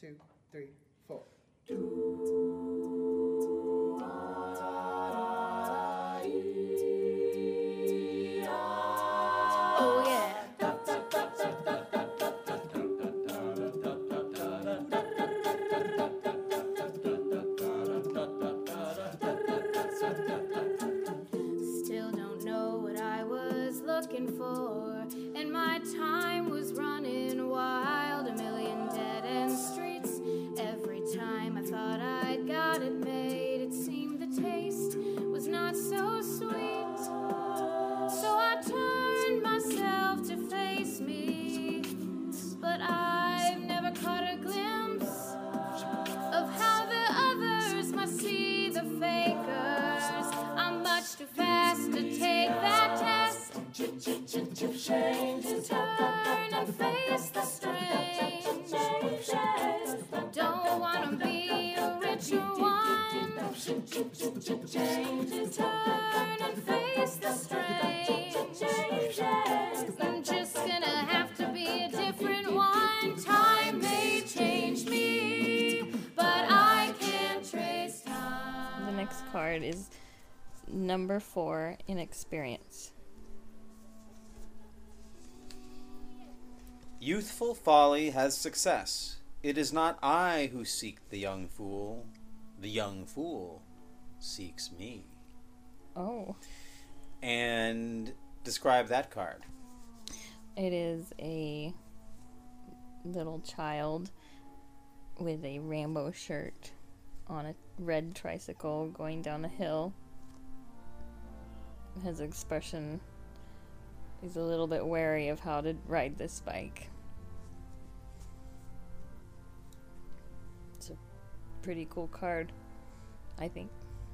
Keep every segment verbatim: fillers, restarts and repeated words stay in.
two, three, four. Oh yeah. Still don't know what I was looking for, and my time was running wild. A million dead-end streets. Every time I thought I'd got it made, it seemed the taste was not so sweet. So I turned myself to face me, but I've never caught a glimpse of how the others must see the fakers. I'm much too fast to take that test. Change and turn and face the strange. Don't wanna be a richer one. Change and turn and face the strange. I'm just gonna have to be a different one. Time may change me, but I can't trace time. The next card is number four, inexperience. Youthful folly has success. It is not I who seek the young fool. The young fool seeks me. Oh. And describe that card. It is a little child with a rainbow shirt on a red tricycle going down a hill. His expression is a little bit wary of how to ride this bike. It's a pretty cool card, I think.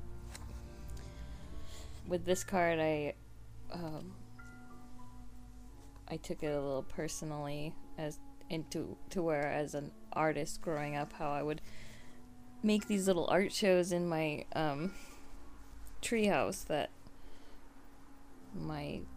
With this card, I um, I took it a little personally as into to where, as an artist growing up, how I would make these little art shows in my um, treehouse that my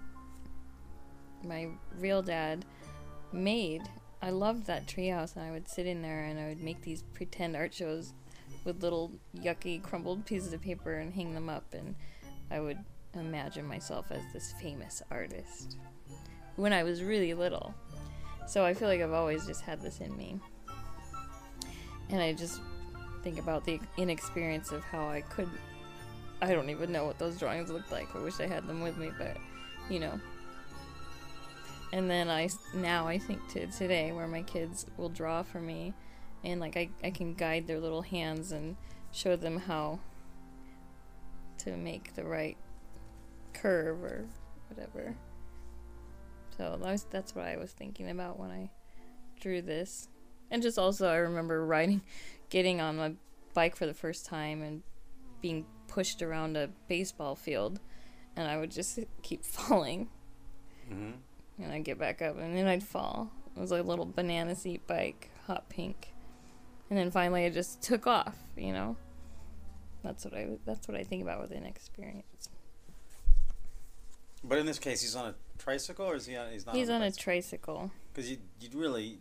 my real dad made. I loved that treehouse, and I would sit in there and I would make these pretend art shows with little yucky crumbled pieces of paper and hang them up, and I would imagine myself as this famous artist when I was really little. So I feel like I've always just had this in me. And I just think about the inexperience of how I could, I don't even know what those drawings looked like. I wish I had them with me, but, you know. And then I, now I think to today, where my kids will draw for me, and like I, I can guide their little hands and show them how to make the right curve or whatever. So that was, that's what I was thinking about when I drew this. And just also I remember riding, getting on my bike for the first time and being pushed around a baseball field, and I would just keep falling. Mm-hmm. And I'd get back up, and then I'd fall. It was like a little banana seat bike, hot pink. And then finally it just took off, you know? That's what I, that's what I think about with inexperience. But in this case, he's on a tricycle, or is he on, he's not He's on, on a a tricycle. Because you, you'd really...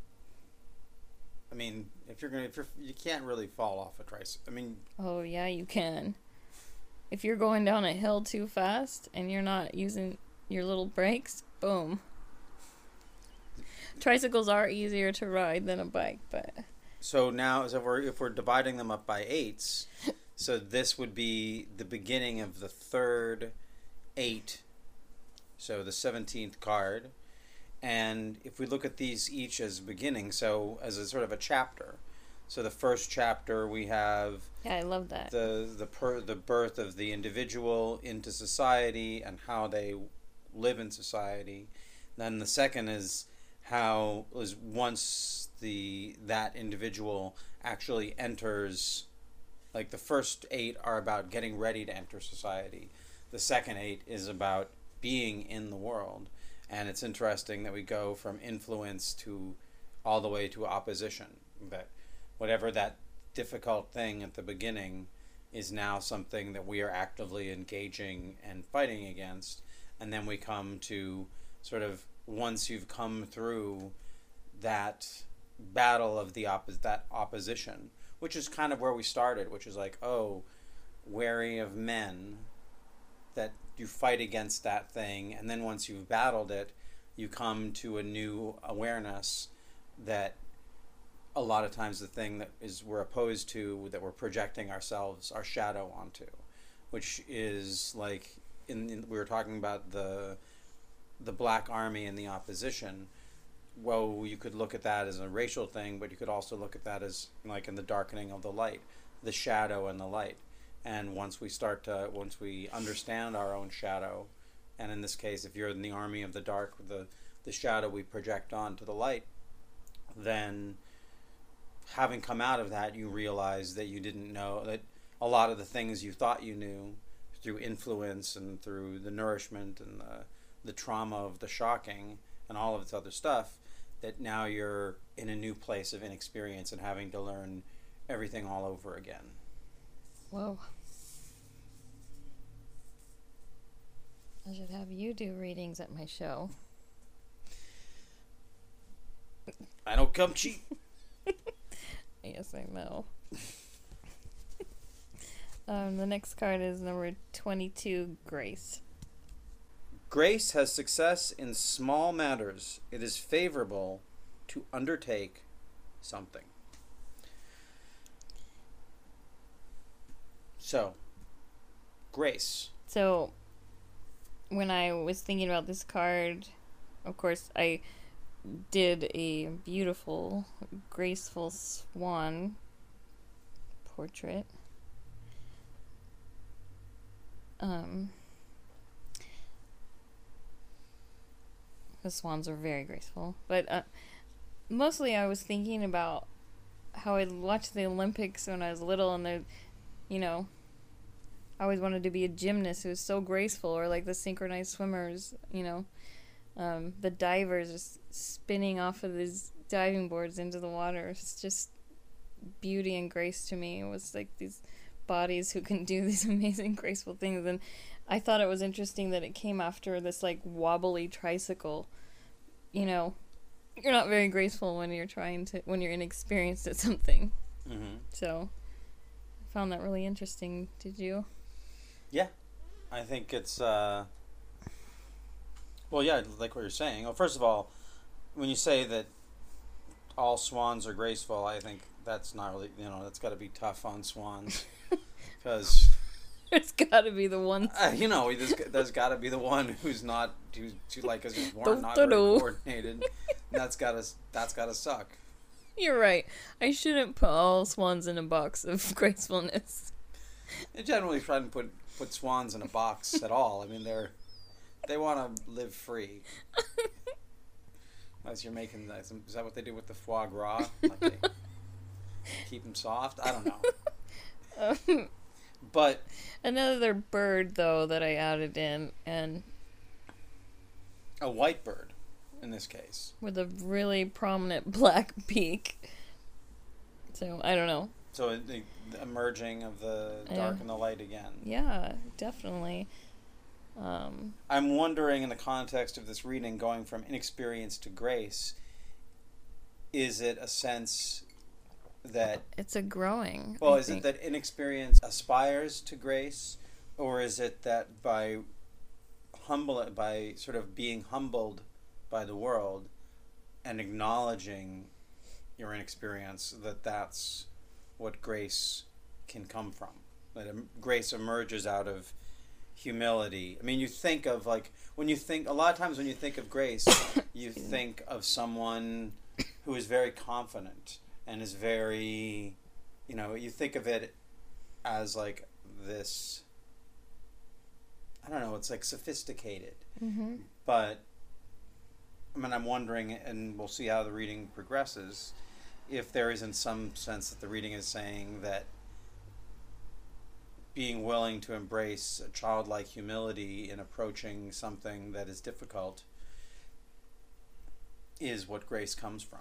I mean, if you're gonna, if you're, you can't really fall off a tricycle. I mean... Oh, yeah, you can. If you're going down a hill too fast, and you're not using your little brakes, boom. Tricycles are easier to ride than a bike, but... So now, so if we're, if we're dividing them up by eights, so this would be the beginning of the third eight, so the seventeenth card. And if we look at these each as beginning, so as a sort of a chapter. So the first chapter we have... Yeah, I love that. The, the, per, the birth of the individual into society and how they live in society. Then the second is how is once the that individual actually enters, like the first eight are about getting ready to enter society. The second eight is about being in the world. And it's interesting that we go from influence to all the way to opposition. That whatever that difficult thing at the beginning is now something that we are actively engaging and fighting against. And then we come to sort of, once you've come through that battle of the oppos- that opposition, which is kind of where we started, which is like, oh, wary of men, that you fight against that thing, and then once you've battled it, you come to a new awareness that a lot of times the thing that is we're opposed to, that we're projecting ourselves, our shadow onto, which is like in, in we were talking about the the Black Army and the opposition. Well, you could look at that as a racial thing, but you could also look at that as like in the darkening of the light, the shadow and the light. And once we start to, once we understand our own shadow, and in this case, if you're in the army of the dark, the the shadow we project onto the light, then having come out of that, you realize that you didn't know, that a lot of the things you thought you knew through influence and through the nourishment and the, the trauma of the shocking and all of its other stuff, that now you're in a new place of inexperience and having to learn everything all over again. Whoa. I should have you do readings at my show. I don't come cheap. Yes, I know. um, the next card is number twenty-two, Grace. Grace has success in small matters. It is favorable to undertake something. So, Grace. So, when I was thinking about this card, of course, I did a beautiful, graceful swan portrait. Um, the swans are very graceful, but uh, mostly I was thinking about how I watched the Olympics when I was little, and they, you know, I always wanted to be a gymnast who was so graceful, or like the synchronized swimmers, you know. Um, the divers just spinning off of these diving boards into the water. It's just beauty and grace to me. It was like these bodies who can do these amazing, graceful things. And I thought it was interesting that it came after this like wobbly tricycle. You know, you're not very graceful when you're trying to, when you're inexperienced at something. Mm-hmm. So I found that really interesting. Did you? Yeah. I think it's, uh, well, yeah, like what you're saying. Well, first of all, when you say that all swans are graceful, I think that's not really, you know, that's got to be tough on swans. Because there's got to be the one. Uh, you know, there's, there's got to be the one who's not, who's, who's like, is just born not very coordinated. That's got to, that's got to suck. You're right. I shouldn't put all swans in a box of gracefulness. I generally try to put, put swans in a box at all. I mean, they're, they want to live free. Unless you're making that, is that what they do with the foie gras? Like they keep them soft? I don't know. Um, but another bird, though, that I added in, and a white bird, in this case, with a really prominent black beak. So I don't know. So the, the emerging of the dark uh, and the light again. Yeah, definitely. Um, I'm wondering, in the context of this reading, going from inexperience to grace, is it a sense that it's a growing? Well, I is think. it that inexperience aspires to grace, or is it that by humble, by sort of being humbled by the world and acknowledging your inexperience, that that's what grace can come from? That grace emerges out of humility. I mean, you think of, like, when you think, a lot of times when you think of grace, you think of someone who is very confident and is very, you know, you think of it as like this, I don't know, it's like sophisticated. Mm-hmm. But, I mean, I'm wondering, and we'll see how the reading progresses, if there is in some sense that the reading is saying that being willing to embrace a childlike humility in approaching something that is difficult is what grace comes from.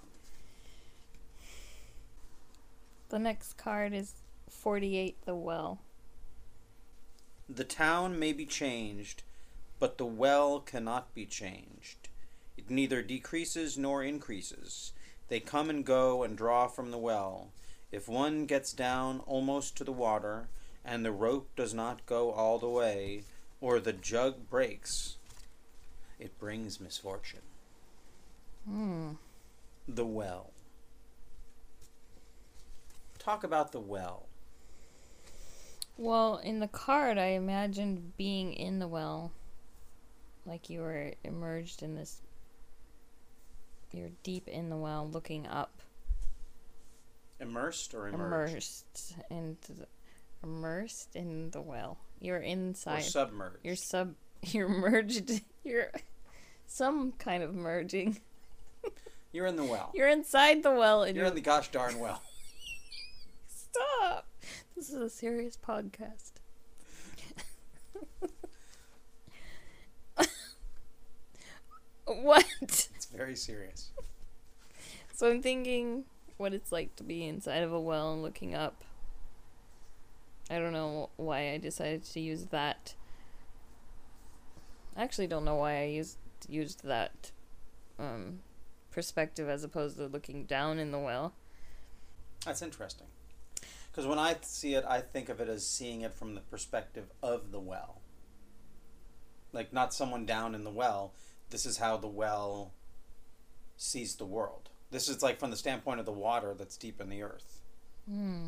The next card is forty-eight, the well. The town may be changed, but the well cannot be changed. It neither decreases nor increases. They come and go and draw from the well. If one gets down almost to the water, and the rope does not go all the way, or the jug breaks, it brings misfortune. Hmm. The well. Talk about the well. Well, in the card, I imagined being in the well. Like you were immersed in this. You're deep in the well, looking up. Immersed or emerged? Immersed into the, immersed in the well. You're inside. Or submerged. You're sub. You're merged. You're some kind of merging. You're in the well. You're inside the well. And You're, you're in the gosh darn well. Stop. This is a serious podcast. What? It's very serious. So I'm thinking what it's like to be inside of a well and looking up. I don't know why I decided to use that. I actually don't know why I used used that um, perspective as opposed to looking down in the well. That's interesting. Because when I see it, I think of it as seeing it from the perspective of the well. Like, not someone down in the well. This is how the well sees the world. This is like from the standpoint of the water that's deep in the earth. Hmm.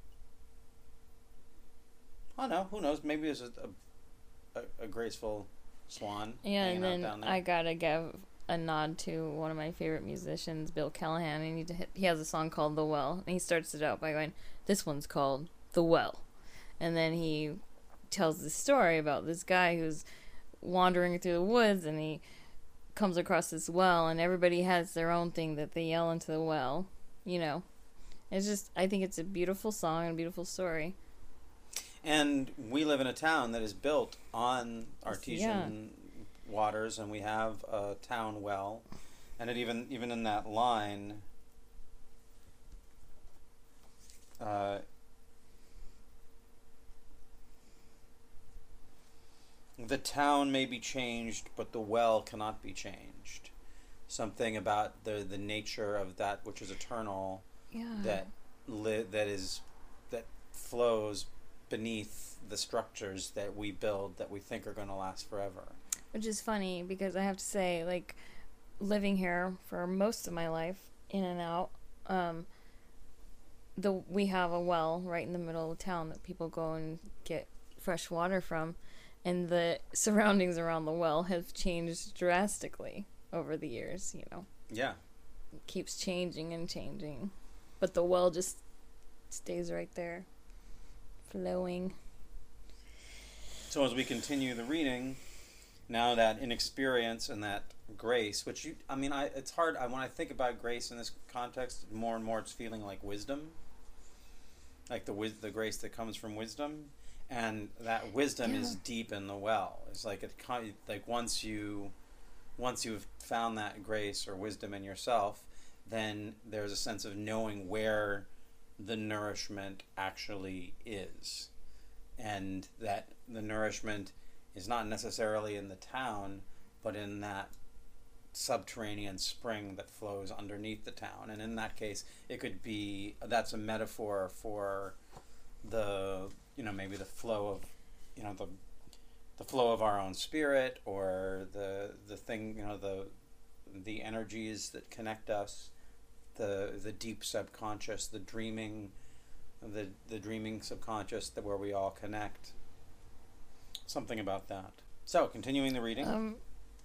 Oh no, who knows? Maybe it's a, a, a graceful swan. Yeah, and hanging out then down there. I gotta give a nod to one of my favorite musicians, Bill Callahan, and he, he has a song called The Well, and he starts it out by going, this one's called The Well. And then he tells this story about this guy who's wandering through the woods, and he comes across this well, and everybody has their own thing that they yell into the well, you know. It's just, I think it's a beautiful song and a beautiful story. And we live in a town that is built on artesian yeah. waters, and we have a town well. And it even even in that line, uh, the town may be changed, but the well cannot be changed. Something about the the nature of that which is eternal, yeah. that li- that is that flows beneath the structures that we build that we think are going to last forever. Which is funny because I have to say, like, living here for most of my life, in and out, um, the we have a well right in the middle of town that people go and get fresh water from, and the surroundings around the well have changed drastically over the years, you know. Yeah. It keeps changing and changing. But the well just stays right there, flowing. So as we continue the reading, now that inexperience and that grace, which you, I mean, I it's hard, I, when I think about grace in this context, more and more it's feeling like wisdom. Like the wis- the grace that comes from wisdom. And that wisdom yeah. is deep in the well. It's like it like once you once you've found that grace or wisdom in yourself, then there's a sense of knowing where the nourishment actually is. And that the nourishment is not necessarily in the town, but in that subterranean spring that flows underneath the town. And in that case, it could be, that's a metaphor for the, you know, maybe the flow of, you know, the the flow of our own spirit, or the the thing, you know, the the energies that connect us, the the deep subconscious, the dreaming, the the dreaming subconscious, that where we all connect. Something about that. So, continuing the reading. Um,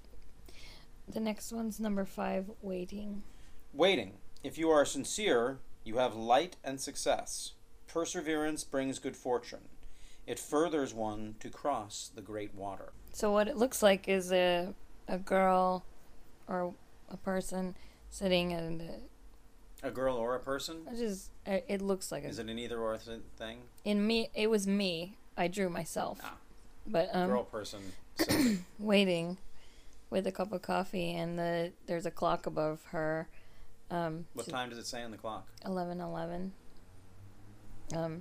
the next one's number five, waiting. Waiting. If you are sincere, you have light and success. Perseverance brings good fortune. It furthers one to cross the great water. So what it looks like is a a girl or a person sitting in the, A girl or a person? it just it it looks like Is a, it an either or th- thing? in me it was me. I drew myself. Ah. But um Girl, person, silly. waiting with a cup of coffee, and the there's a clock above her. Um What so time does it say on the clock? eleven eleven. Um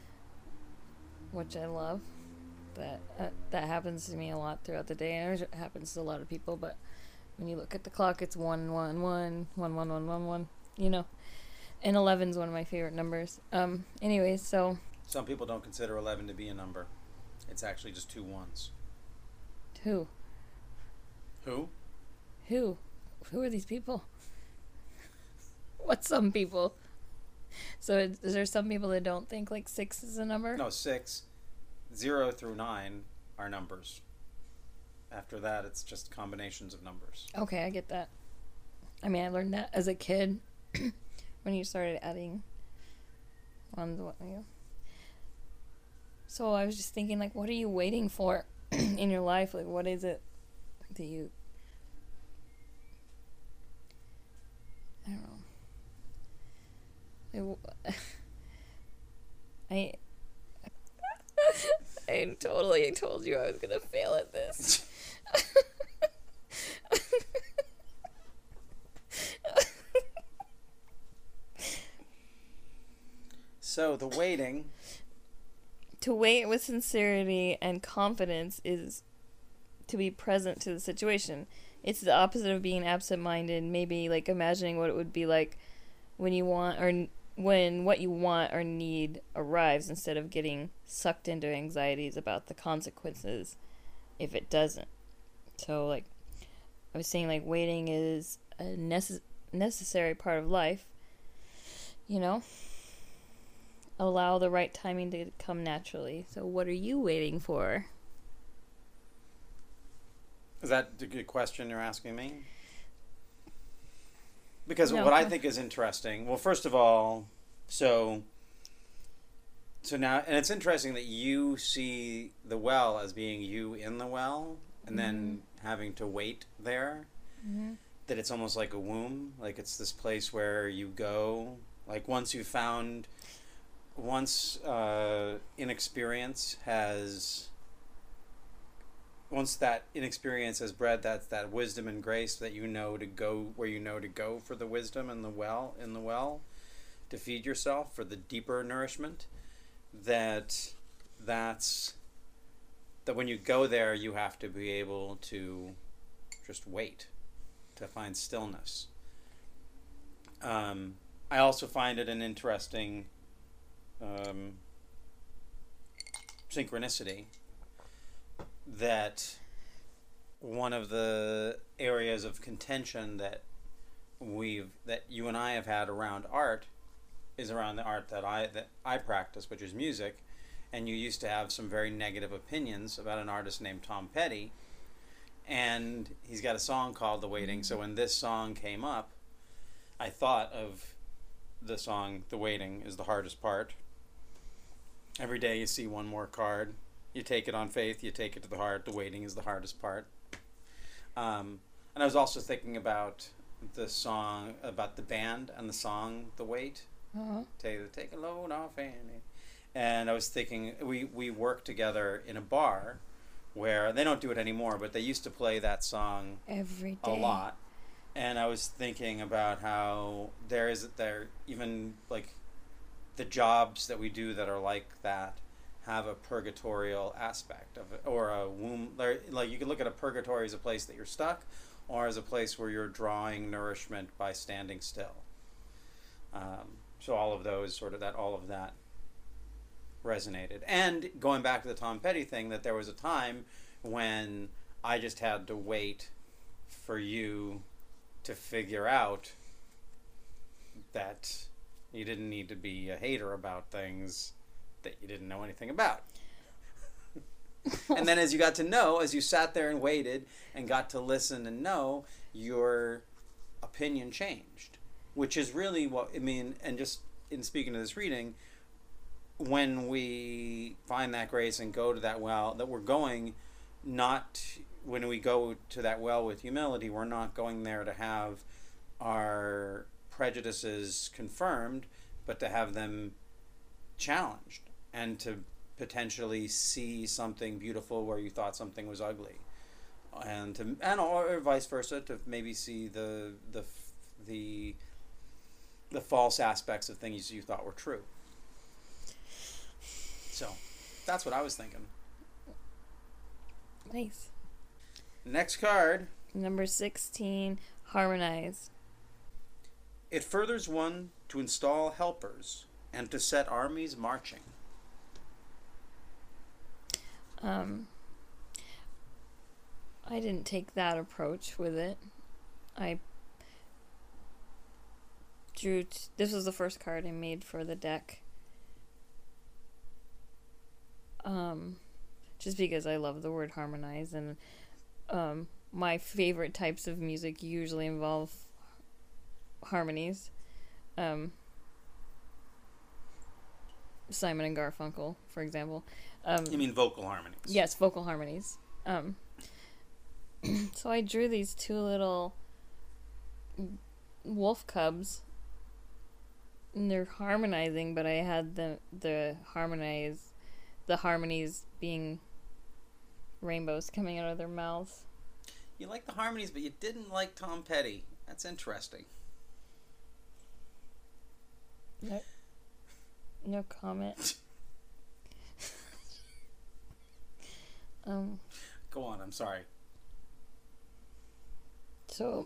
which I love. That uh, that happens to me a lot throughout the day, and it happens to a lot of people, but when you look at the clock, it's one one one one one one one one. you know. And eleven's one of my favorite numbers. Um, anyways, so... Some people don't consider eleven to be a number. It's actually just two ones. Who? Who? Who? Who are these people? What's some people? So is, is there some people that don't think like six is a number? No, six. Zero through nine are numbers. After that, it's just combinations of numbers. Okay, I get that. I mean, I learned that as a kid when you started adding ones. What, you know. So I was just thinking, like, what are you waiting for in your life? Like, what is it that you... I don't know. It, I... I totally told you I was going to fail at this. So, the waiting... To wait with sincerity and confidence is to be present to the situation. It's the opposite of being absent-minded, maybe like imagining what it would be like when you want or when what you want or need arrives, instead of getting sucked into anxieties about the consequences if it doesn't. So like I was saying, like waiting is a necess- necessary part of life, you know? Allow the right timing to come naturally. So what are you waiting for? Is that a good question you're asking me? Because No. what I think is interesting, well, first of all, so so now, and it's interesting that you see the well as being you in the well, and Mm-hmm. then having to wait there. Mm-hmm. That it's almost like a womb, like it's this place where you go, like once you found, once uh, inexperience has, once that inexperience has bred that that wisdom and grace that you know to go where you know to go for the wisdom and the well in the well, to feed yourself for the deeper nourishment, that that's that when you go there you have to be able to just wait, to find stillness. Um, I also find it an interesting um, synchronicity that one of the areas of contention that we've that you and I have had around art is around the art that I that I practice, which is music. And you used to have some very negative opinions about an artist named Tom Petty, and he's got a song called The Waiting. So when this song came up, I thought of the song The Waiting is the hardest part. Every day you see one more card, you take it on faith, you take it to the heart. The waiting is the hardest part. Um, and I was also thinking about the song, about the band and the song The Wait. Uh-huh. Take, take a load off Annie. And I was thinking, we, we worked together in a bar where, they don't do it anymore, but they used to play that song Every day. a lot. And I was thinking about how there is, there even like the jobs that we do that are like that have a purgatorial aspect of it, or a womb. Like you can look at a purgatory as a place that you're stuck, or as a place where you're drawing nourishment by standing still. Um, so all of those sort of that, all of that resonated. And going back to the Tom Petty thing, that there was a time when I just had to wait for you to figure out that you didn't need to be a hater about things that you didn't know anything about. And then as you got to know, as you sat there and waited and got to listen and know, your opinion changed. Which is really what, I mean, and just in speaking to this reading, when we find that grace and go to that well, that we're going not, when we go to that well with humility, we're not going there to have our prejudices confirmed, but to have them challenged and to potentially see something beautiful where you thought something was ugly, and to and or vice versa, to maybe see the the the the false aspects of things you thought were true. So that's what I was thinking. Nice. Next card. Number sixteen, harmonize. It furthers one to install helpers and to set armies marching. Um, I didn't take that approach with it. I drew. T- this was the first card I made for the deck. Um, just because I love the word harmonize, and um, my favorite types of music usually involve harmonies. Um, Simon and Garfunkel, for example. Um, You mean vocal harmonies? Yes, vocal harmonies. Um, so I drew these two little wolf cubs. And they're harmonizing, but I had the the harmonize, the harmonies being rainbows coming out of their mouths. You like the harmonies, but you didn't like Tom Petty. That's interesting. No, no comment. um. Go on, I'm sorry. So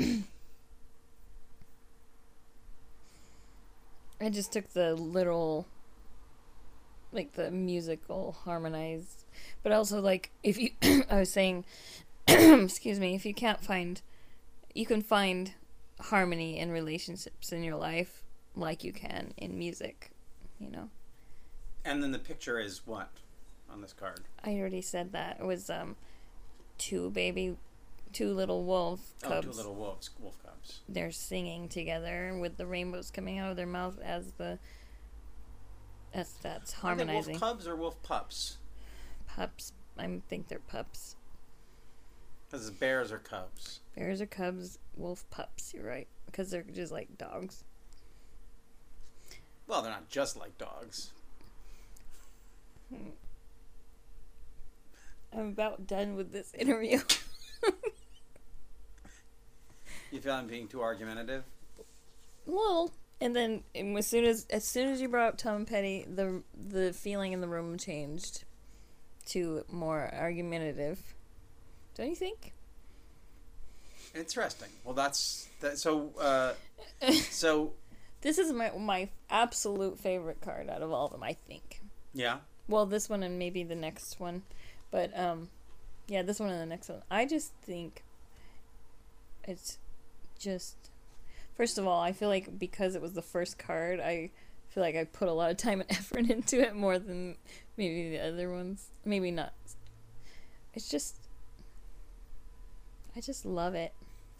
I just took the literal, like the musical harmonized, but also like if you, I was saying, excuse me, if you can't find, you can find harmony in relationships in your life like you can in music, you know. And then the picture is what on this card? I already said that. It was um, two baby, two little wolf cubs. Oh, two little wolves, wolf cubs. They're singing together with the rainbows coming out of their mouth as the as that's harmonizing. Are they wolf cubs or wolf pups? Pups. I think they're pups. Because bears are cubs. Bears are cubs, wolf pups. You're right, because they're just like dogs. Well, they're not just like dogs. Hmm. I'm about done with this interview. You feel I'm being too argumentative? Well, and then and as soon as as soon as you brought up Tom Petty, the the feeling in the room changed to more argumentative. Don't you think? Interesting. Well, that's that. So, uh, so This is my my absolute favorite card out of all of them, I think. yeah. Well, this one and maybe the next one, but um, yeah, this one and the next one. I just think it's just. First of all, I feel like because it was the first card, I feel like I put a lot of time and effort into it more than maybe the other ones. Maybe not. It's just. I just love it.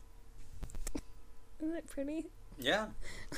Isn't it pretty? Yeah.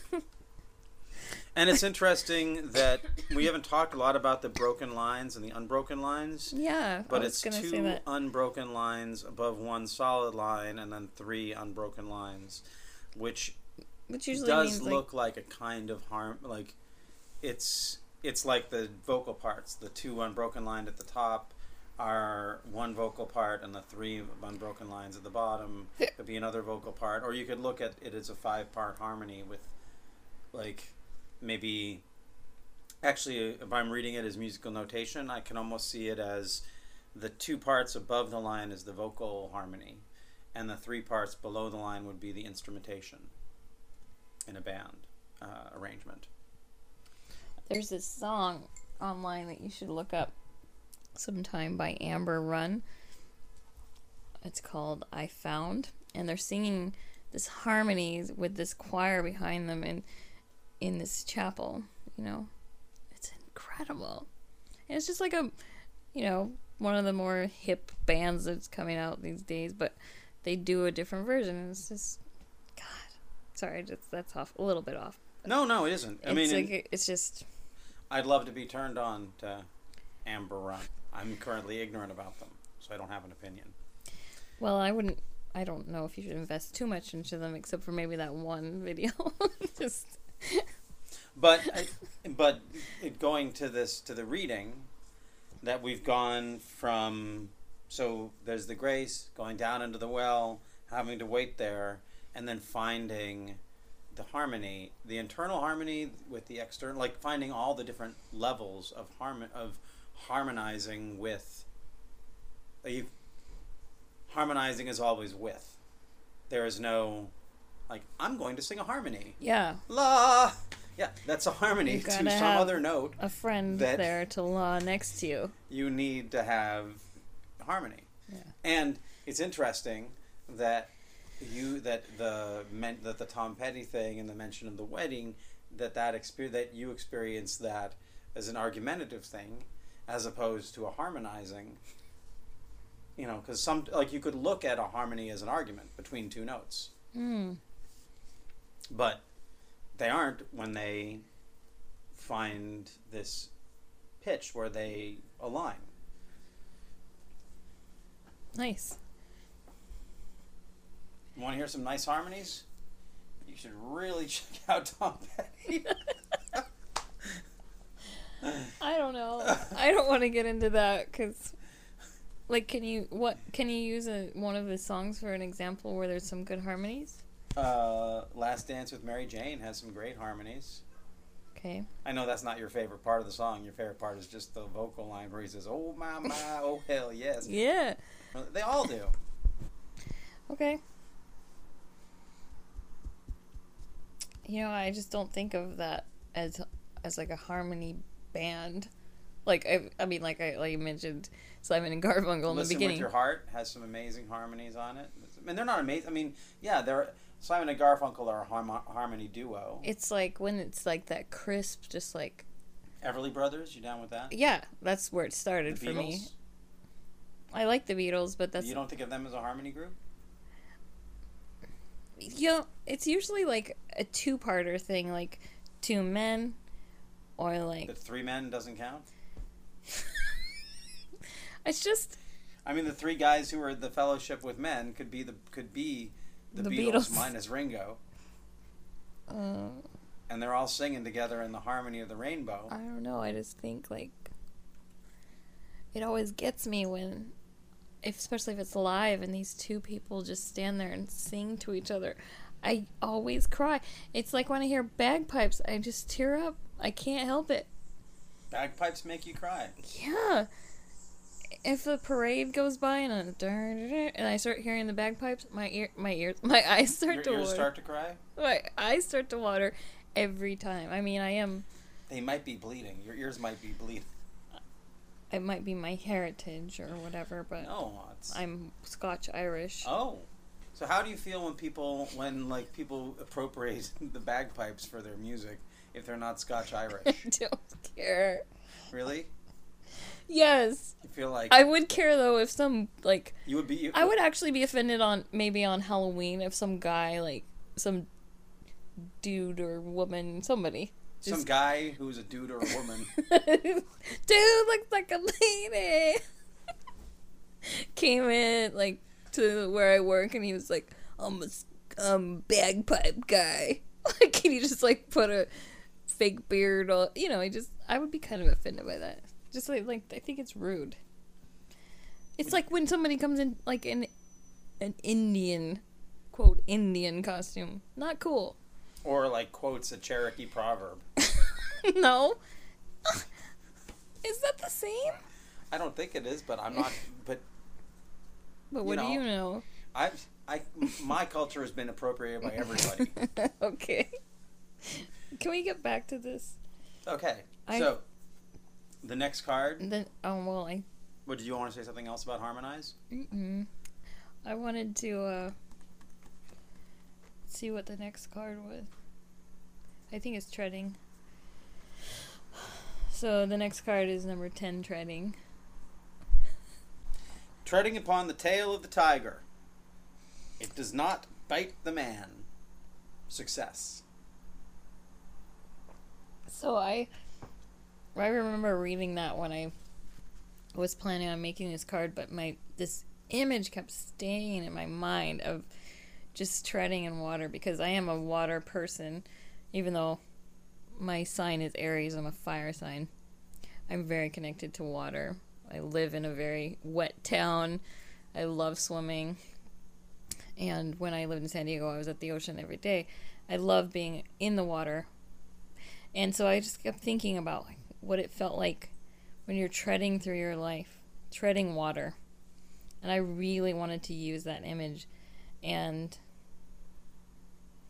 And it's interesting that we haven't talked a lot about the broken lines and the unbroken lines. Yeah, But I was it's gonna say two that. unbroken lines above one solid line and then three unbroken lines, which Which usually does means look like, like a kind of harm. Like it's it's like the vocal parts. The two unbroken lines at the top are one vocal part, and the three unbroken lines at the bottom could be another vocal part. Or you could look at it as a five-part harmony with, like, maybe. Actually, if I'm reading it as musical notation, I can almost see it as the two parts above the line is the vocal harmony, and the three parts below the line would be the instrumentation in a band uh, arrangement. There's this song online that you should look up sometime by Amber Run. It's called I Found, and they're singing this harmonies with this choir behind them in in this chapel, you know. It's incredible. And it's just like a, you know, one of the more hip bands that's coming out these days, but they do a different version, and it's just, God. Sorry, just that's off a little bit off. No, no, it isn't. I It's mean, like, it's just, I'd love to be turned on to Amber Run. I'm currently ignorant about them, so I don't have an opinion. well, I wouldn't, I don't know if you should invest too much into them, except for maybe that one video. Just, But, I, but it, going to this to the reading, that we've gone from, so there's the grace going down into the well, having to wait there, and then finding the harmony, the internal harmony with the external, like finding all the different levels of harm of harmonizing with. You harmonizing is always with. There is no Like, I'm going to sing a harmony. Yeah. La. Yeah, that's a harmony You to gotta some have other note. A friend that there to law next to you. You need to have harmony. Yeah. And it's interesting that you that the meant that the Tom Petty thing and the mention of the wedding that that experience that you experience that as an argumentative thing as opposed to a harmonizing. You know, because some like you could look at a harmony as an argument between two notes. Mm. But they aren't when they find this pitch where they align. Nice. You want to hear some nice harmonies? You should really check out Tom Petty. I don't know. I don't want to get into that because, like, can you what can you use a, one of his songs for an example where there's some good harmonies? Uh, Last Dance with Mary Jane has some great harmonies. Okay. I know that's not your favorite part of the song. Your favorite part is just the vocal line where he says, "Oh my my, oh hell yes." Yeah. They all do. Okay. You know, I just don't think of that as as like a harmony band. Like I, I mean, like I like you mentioned, Simon and Garfunkel in Listen the beginning. with Your Heart has some amazing harmonies on it. I mean, they're not amazing. I mean, yeah, they're Simon and Garfunkel are a harm- harmony duo. It's like when it's like that crisp, just like Everly Brothers, you down with that? yeah, that's where it started The for Beatles? me. I like the Beatles, but that's You don't think of them as a harmony group? you know, it's usually like a two-parter thing, like two men, or like The Three Men doesn't count? it's just I mean, the three guys who are the Fellowship with Men could be the could be the, The Beatles, Beatles. minus Ringo, uh, and they're all singing together in the harmony of the rainbow. I don't know. I just think like it always gets me when, if, especially if it's live and these two people just stand there and sing to each other. I always cry. It's like when I hear bagpipes, I just tear up. I can't help it. Bagpipes make you cry. Yeah. If the parade goes by and a and I start hearing the bagpipes, my ear, my ears, my eyes start Your to ears water. start to cry? My eyes start to water every time. I mean, I am. They might be bleeding. Your ears might be bleeding. It might be my heritage or whatever, but No, it's... I'm Scotch Irish. Oh. So how do you feel when people, when, like, people appropriate the bagpipes for their music if they're not Scotch Irish? I don't care. Really? Yes. You feel like... I would care, though, if some, like... You would be... You, I would actually be offended on, maybe on Halloween, if some guy, like, some dude or woman, somebody... Some just- guy who's a dude or a woman. Dude looks like a lady. Came in like to where I work, and he was like, "I'm a s- um bagpipe guy." Like, can you just like put a fake beard on? You know, I just I would be kind of offended by that. Just like like I think it's rude. It's like when somebody comes in like in an Indian, quote Indian costume. Not cool. Or, like, quotes a Cherokee proverb. No. Is that the same? I don't think it is, but I'm not... But, But You what know. do you know? I, I, my culture has been appropriated by everybody. Okay. Can we get back to this? Okay, I- so, the next card... Then oh well, I What, did you want to say something else about Harmonize? mm-mm. I wanted to uh see what the next card was. I think it's treading. So the next card is number ten, treading. Treading upon the tail of the tiger. It does not bite the man. Success. So I I remember reading that when I was planning on making this card, but my this image kept staying in my mind of just treading in water, because I am a water person, even though my sign is Aries. I'm a fire sign. I'm very connected to water. I live in a very wet town. I love swimming. And when I lived in San Diego, I was at the ocean every day. I love being in the water. And so I just kept thinking about like, what it felt like when you're treading through your life, treading water. And I really wanted to use that image. And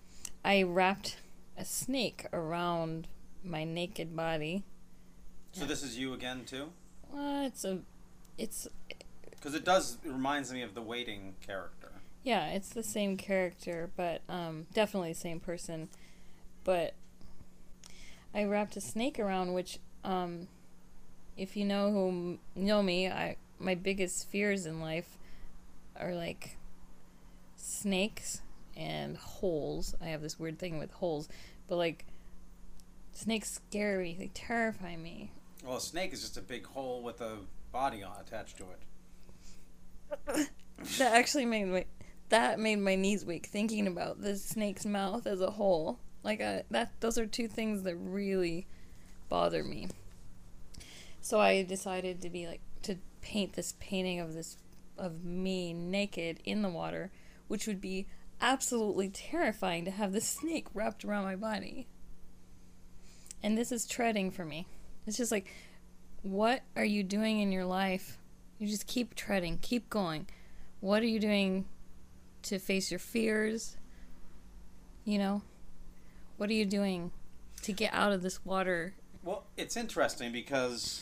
I wrapped a snake around my naked body. So this is you again too? Well, it's a, it's. Because it does, it reminds me of the Waiting character. Yeah, it's the same character, but um, definitely the same person. But I wrapped a snake around, which, um, if you know who know me, I my biggest fears in life are like snakes and holes. I have this weird thing with holes, but like snakes scare me. They terrify me. Well, a snake is just a big hole with a body on attached to it. That actually made my that made my knees weak thinking about the snake's mouth as a hole. Like a, that, those are two things that really bother me. So I decided to be like to paint this painting of this of me naked in the water, which would be absolutely terrifying to have this snake wrapped around my body. And this is treading for me. It's just like, what are you doing in your life? You just keep treading, keep going. What are you doing to face your fears? You know? What are you doing to get out of this water? Well, it's interesting because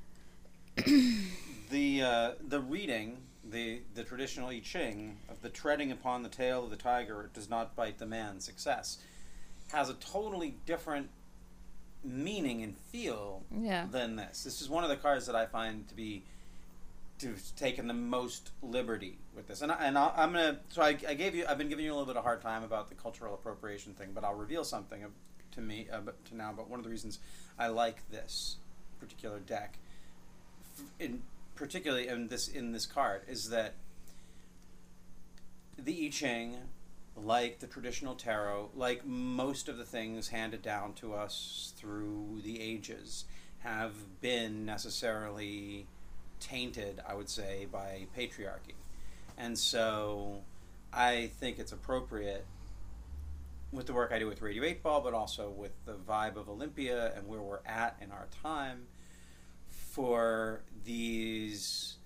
the uh, the reading, the the traditional I Ching of the treading upon the tail of the tiger does not bite the man success has a totally different meaning and feel Yeah. than this. This is one of the cards that I find to be to have taken the most liberty with this, and I, and I, I'm gonna. So I, I gave you. I've been giving you a little bit of hard time about the cultural appropriation thing, but I'll reveal something of, to me uh, but to now. But one of the reasons I like this particular deck, in particularly in this in this card, is that the I Ching, like the traditional tarot, like most of the things handed down to us through the ages, have been necessarily tainted, I would say, by patriarchy. And so I think it's appropriate with the work I do with Radio eight Ball, but also with the vibe of Olympia and where we're at in our time, for these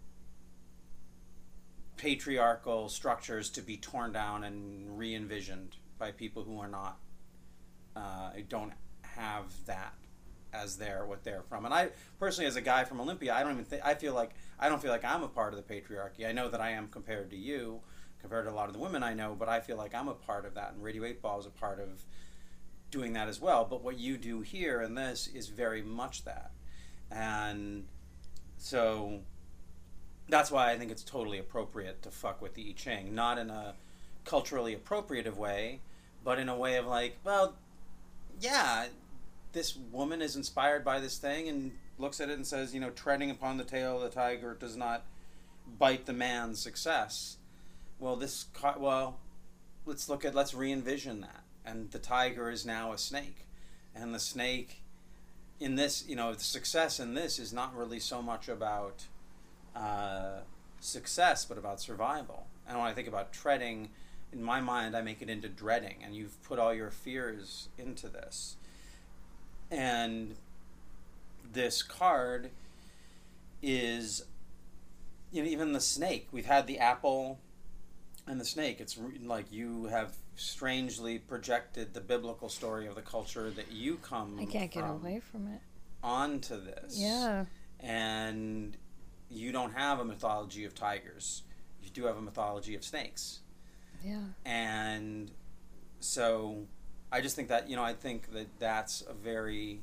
patriarchal structures to be torn down and re-envisioned by people who are not, uh, don't have that as their what they're from. And I personally, as a guy from Olympia, I don't even think I feel like I don't feel like I'm a part of the patriarchy. I know that I am compared to you, compared to a lot of the women I know, but I feel like I'm a part of that, and Radio eight Ball is a part of doing that as well. But what you do here in this is very much that, and so that's why I think it's totally appropriate to fuck with the I Ching, not in a culturally appropriative way, but in a way of like, well, yeah, this woman is inspired by this thing and looks at it and says, you know, treading upon the tail of the tiger does not bite the man's success. Well, this, well, let's look at, let's re-envision that. And the tiger is now a snake. And the snake in this, you know, the success in this is not really so much about uh, success, but about survival. And when I think about treading, in my mind, I make it into dreading. And you've put all your fears into this. And this card is, you know, even the snake. We've had the apple and the snake. It's re- like you have strangely projected the biblical story of the culture that you come I can't get from away from it. onto this. Yeah. And you don't have a mythology of tigers. You do have a mythology of snakes. Yeah. And so I just think that, you know, I think that that's a very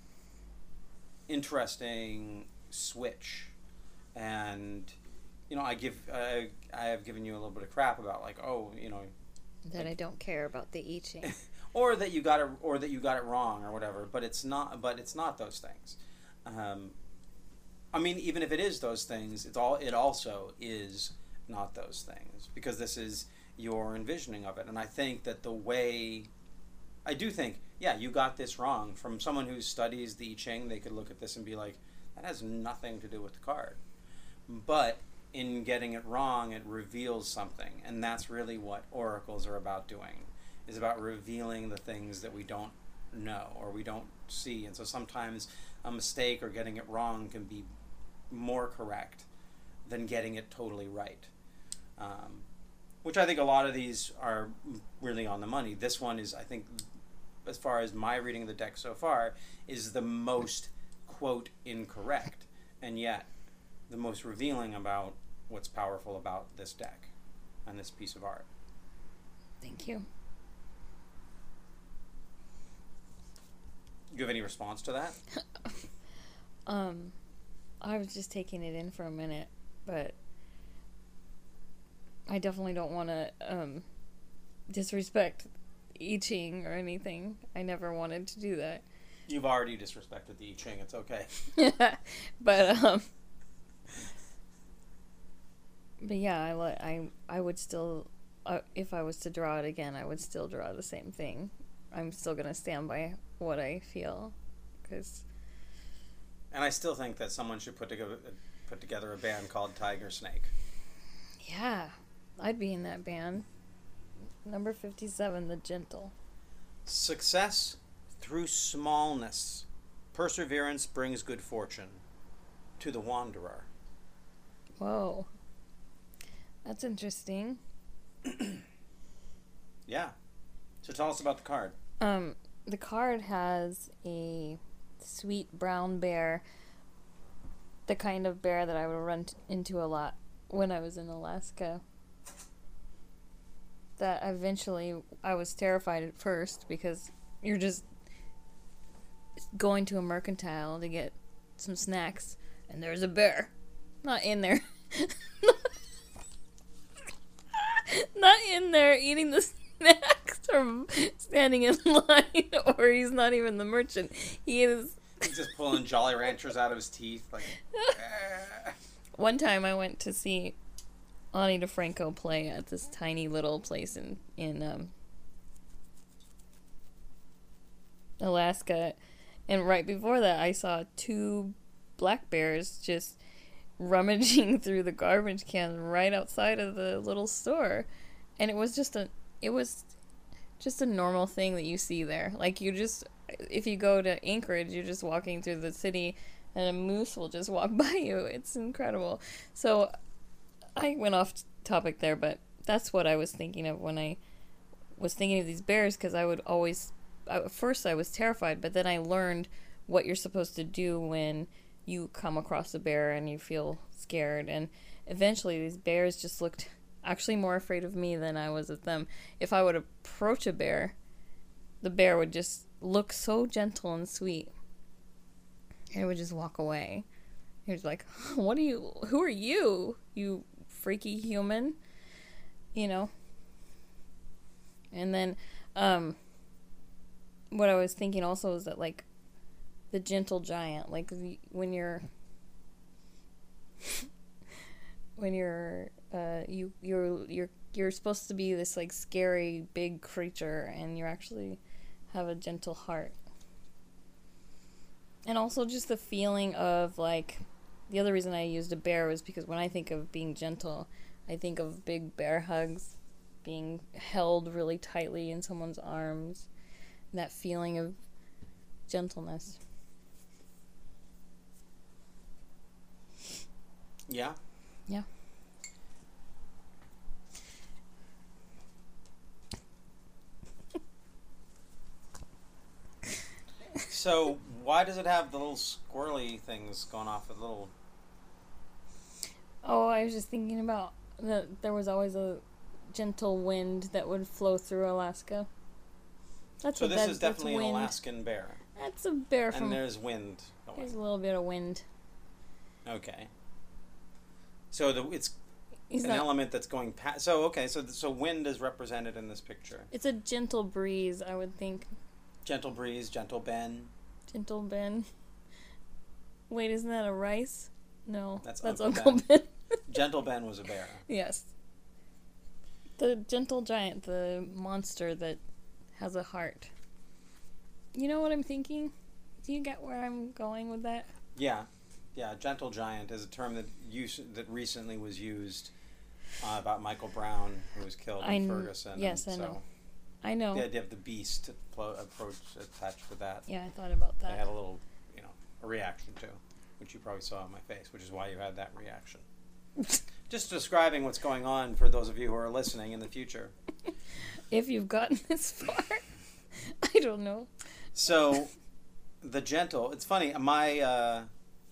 interesting switch. And, you know, I give, uh, I have given you a little bit of crap about like, oh, you know, That I don't care about the I Ching. or that you got it, or that you got it wrong or whatever, but it's not, but it's not those things. Um, I mean, even if it is those things, it's all, it also is not those things, because this is your envisioning of it. And I think that the way, I do think, yeah, you got this wrong. From someone who studies the I Ching, they could look at this and be like, that has nothing to do with the card. But in getting it wrong, it reveals something. And that's really what oracles are about doing, is about revealing the things that we don't know or we don't see. And so sometimes a mistake or getting it wrong can be more correct than getting it totally right. Um, Which I think a lot of these are really on the money. This one is, I think, as far as my reading of the deck so far, is the most, quote, incorrect. And yet, the most revealing about what's powerful about this deck and this piece of art. Thank you. Do you have any response to that? um, I was just taking it in for a minute, but I definitely don't want to um, disrespect I Ching or anything. I never wanted to do that. You've already disrespected the I Ching. It's okay. but um, but yeah, I li- I I would still, uh, if I was to draw it again, I would still draw the same thing. I'm still gonna stand by what I feel, because. And I still think that someone should put together put together a band called Tiger Snake. Yeah. I'd be in that band. Number fifty-seven, The Gentle. Success through smallness. Perseverance brings good fortune. To the wanderer. Whoa. That's interesting. Yeah. So tell us about the card. Um, the card has a sweet brown bear. The kind of bear that I would run t- into a lot when I was in Alaska. That eventually I was terrified at first because you're just going to a mercantile to get some snacks and there's a bear. Not in there. Not in there eating the snacks or standing in line, or he's not even the merchant. He is... He's just pulling Jolly Ranchers out of his teeth. Like. eh. One time I went to see Ani DeFranco play at this tiny little place in, in um, Alaska. And right before that, I saw two black bears just rummaging through the garbage cans right outside of the little store. And it was just a, it was just a normal thing that you see there. Like, you just, if you go to Anchorage, you're just walking through the city and a moose will just walk by you. It's incredible. So I went off topic there, but that's what I was thinking of when I was thinking of these bears, because I would always, at first I was terrified, but then I learned what you're supposed to do when you come across a bear and you feel scared, and eventually these bears just looked actually more afraid of me than I was of them. If I would approach a bear, the bear would just look so gentle and sweet, and it would just walk away. He was like, what are you, who are you, you freaky human, you know? And then, um, what I was thinking also is that, like, the gentle giant, like, the, when you're, when you're, uh, you, you're, you're, you're supposed to be this, like, scary, big creature, and you actually have a gentle heart. And also just the feeling of, like, the other reason I used a bear was because when I think of being gentle, I think of big bear hugs, being held really tightly in someone's arms, that feeling of gentleness. Yeah? Yeah. So, why does it have the little squirrely things going off with little... Oh, I was just thinking about that there was always a gentle wind that would flow through Alaska. That's so what this that, is definitely that's an wind. Alaskan bear. That's a bear from... And there's wind going. There's a little bit of wind. Okay. So the, it's He's an not, element that's going past... So, okay, so so wind is represented in this picture. It's a gentle breeze, I would think. Gentle breeze, gentle Ben. Gentle Ben. Wait, isn't that a rice? No, That's that's Uncle Uncle Ben. Gentle Ben was a bear. Yes. The gentle giant, the monster that has a heart. You know what I'm thinking? Do you get where I'm going with that? Yeah. Yeah, gentle giant is a term that use, that recently was used uh, about Michael Brown, who was killed I in kn- Ferguson. yes, and I so know. I know. The idea of the beast plo- approach attached to that. Yeah, I thought about I that. had a little, you know, a reaction to, which you probably saw on my face, which is why you had that reaction. Just describing what's going on for those of you who are listening in the future. If you've gotten this far, I don't know. So, the gentle. It's funny. My. Uh,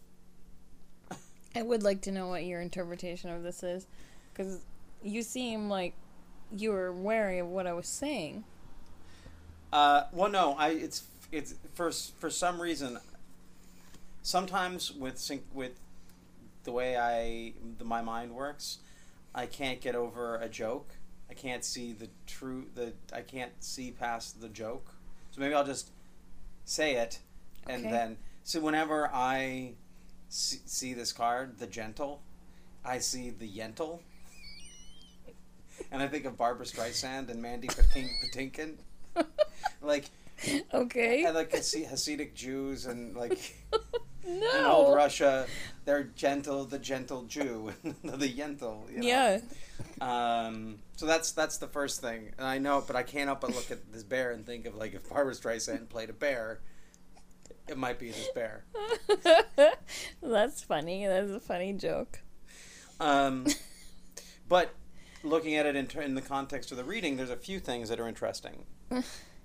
I would like to know what your interpretation of this is, because you seem like you were wary of what I was saying. Uh, well, no. I. It's. It's for for some reason. Sometimes with sync with. The way I the, my mind works, I can't get over a joke. I can't see the true the I can't see past the joke. So maybe I'll just say it, and Okay. then so whenever I see, see this card, the gentle, I see the yentle, and I think of Barbara Streisand and Mandy Patin- Patinkin, like Okay. and like Hasi- Hasidic Jews and like. No. In old Russia, they're gentle, the gentle Jew, the yentle. You know? Yeah. Um, so that's that's the first thing, and I know, but I can't help but look at this bear and think of like if Barbara Streisand played a bear, it might be this bear. That's funny. That's a funny joke. Um, but looking at it in, ter- in the context of the reading, there's a few things that are interesting. Are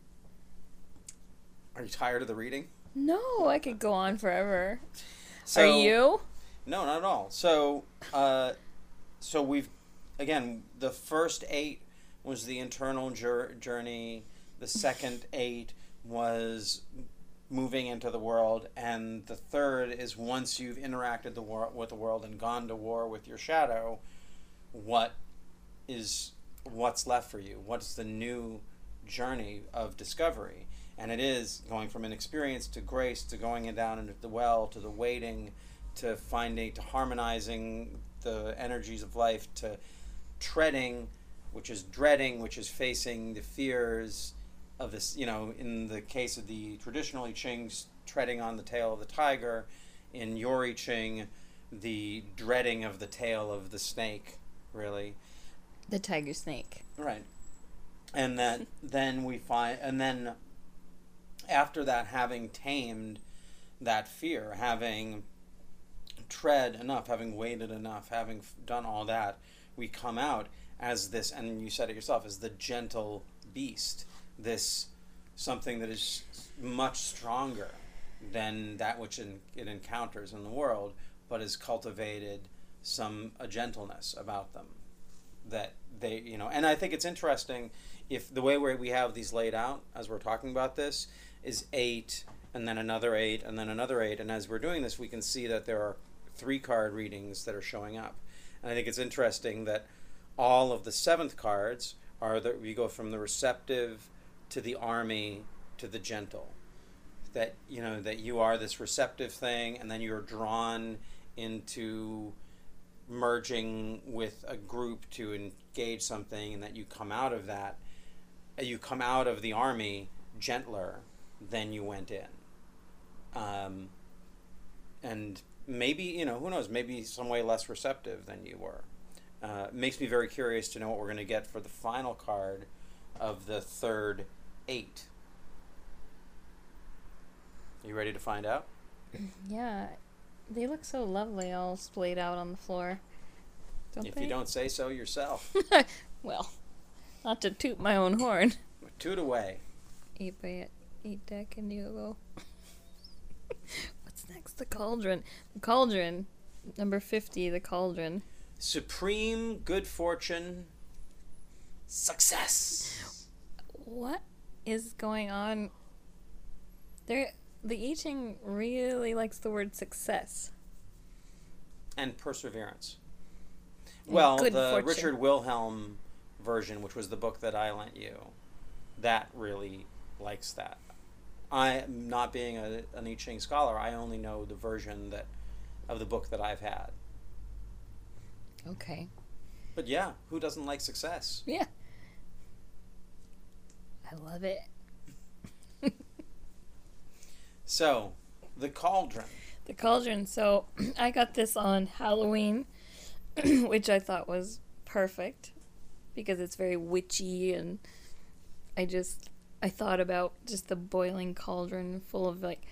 you tired of the reading? No, I could go on forever. So, Are you? No, not at all. So, uh, so we've, again, the first eight was the internal jour- journey. The second eight was moving into the world, and the third is once you've interacted the wor- with the world and gone to war with your shadow, what is what's left for you? What's the new journey of discovery? And it is going from inexperience to grace to going down into the well to the waiting to finding to harmonizing the energies of life to treading, which is dreading, which is facing the fears of this, you know, in the case of the traditional I Ching, treading on the tail of the tiger. In your I Ching, the dreading of the tail of the snake, really. The tiger snake. Right. And that then we find, and then after that, having tamed that fear, having tread enough, having waited enough, having done all that, we come out as this, and you said it yourself, as the gentle beast, this something that is much stronger than that which in, it encounters in the world, but has cultivated some a gentleness about them that they, you know, and I think it's interesting if the way where we have these laid out as we're talking about this is eight and then another eight and then another eight, and as we're doing this we can see that there are three card readings that are showing up, and I think it's interesting that all of the seventh cards are that we go from the receptive to the army to the gentle, that you know that you are this receptive thing and then you're drawn into merging with a group to engage something, and that you come out of that you come out of the army gentler than you went in. Um, and maybe, you know, who knows, maybe some way less receptive than you were. Uh, it makes me very curious to know what we're going to get for the final card of the third eight. Are you ready to find out? Yeah. They look so lovely all splayed out on the floor. Don't If they? you don't say so yourself. Well, not to toot my own horn. Toot away. Eight by eight deck Indigo. What's next? The Cauldron. The Cauldron. Number fifty, the Cauldron. Supreme good fortune. Success. What is going on? There, the I Ching really likes the word success. And perseverance. And Well, good the fortune. Richard Wilhelm version, which was the book that I lent you, that really likes that. I, not being a, an I Ching scholar, I only know the version that of the book that I've had. Okay. But yeah, who doesn't like success? Yeah. I love it. So, the Cauldron. The Cauldron. So, I got this on Halloween, which I thought was perfect because it's very witchy, and I just I thought about just the boiling cauldron full of like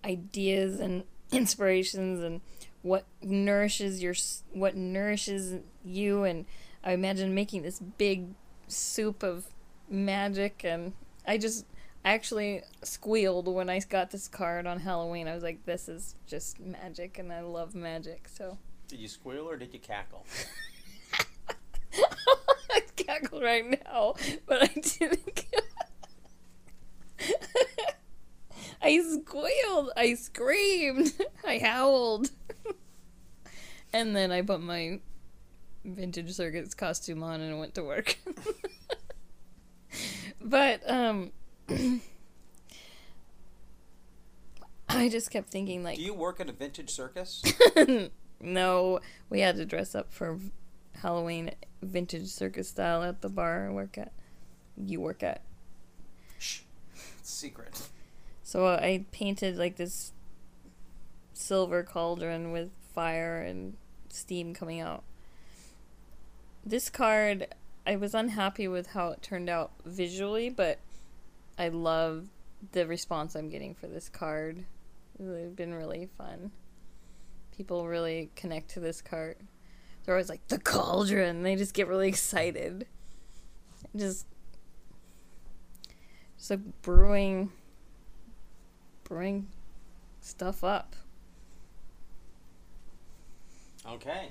ideas and inspirations and what nourishes your what nourishes you, and I imagine making this big soup of magic, and I just actually squealed when I got this card on Halloween. I was like, this is just magic, and I love magic, so. Did you squeal or did you cackle? I cackle right now, but I didn't. I squealed, I screamed, I howled. And then I put my Vintage Circus costume on and went to work. But, um, I just kept thinking, like... Do you work at a vintage circus? No, we had to dress up for Halloween Vintage Circus style at the bar I work at. You work at. Shh. It's secret. So uh, I painted, like, this silver cauldron with fire and steam coming out. This card, I was unhappy with how it turned out visually, but I love the response I'm getting for this card. It's been really fun. People really connect to this card. They're always like, the cauldron! They just get really excited. Just, just like brewing, brewing stuff up. Okay.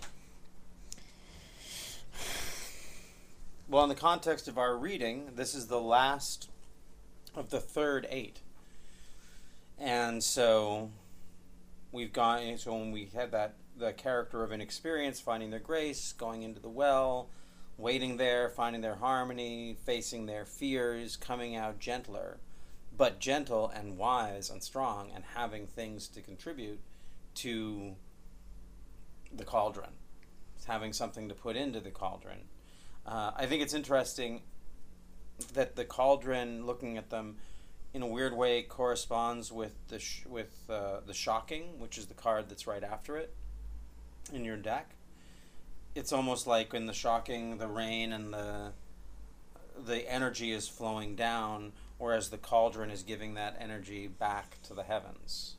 Well, in the context of our reading, this is the last of the third eight. And so we've gone, so when we had that, the character of inexperience, finding their grace, going into the well, waiting there, finding their harmony, facing their fears, coming out gentler, but gentle and wise and strong, and having things to contribute to the cauldron, having something to put into the cauldron. Uh, I think it's interesting that the cauldron, looking at them in a weird way, corresponds with the sh- with uh, the shocking, which is the card that's right after it in your deck. It's almost like in the shocking, the rain and the the energy is flowing down, whereas the cauldron is giving that energy back to the heavens.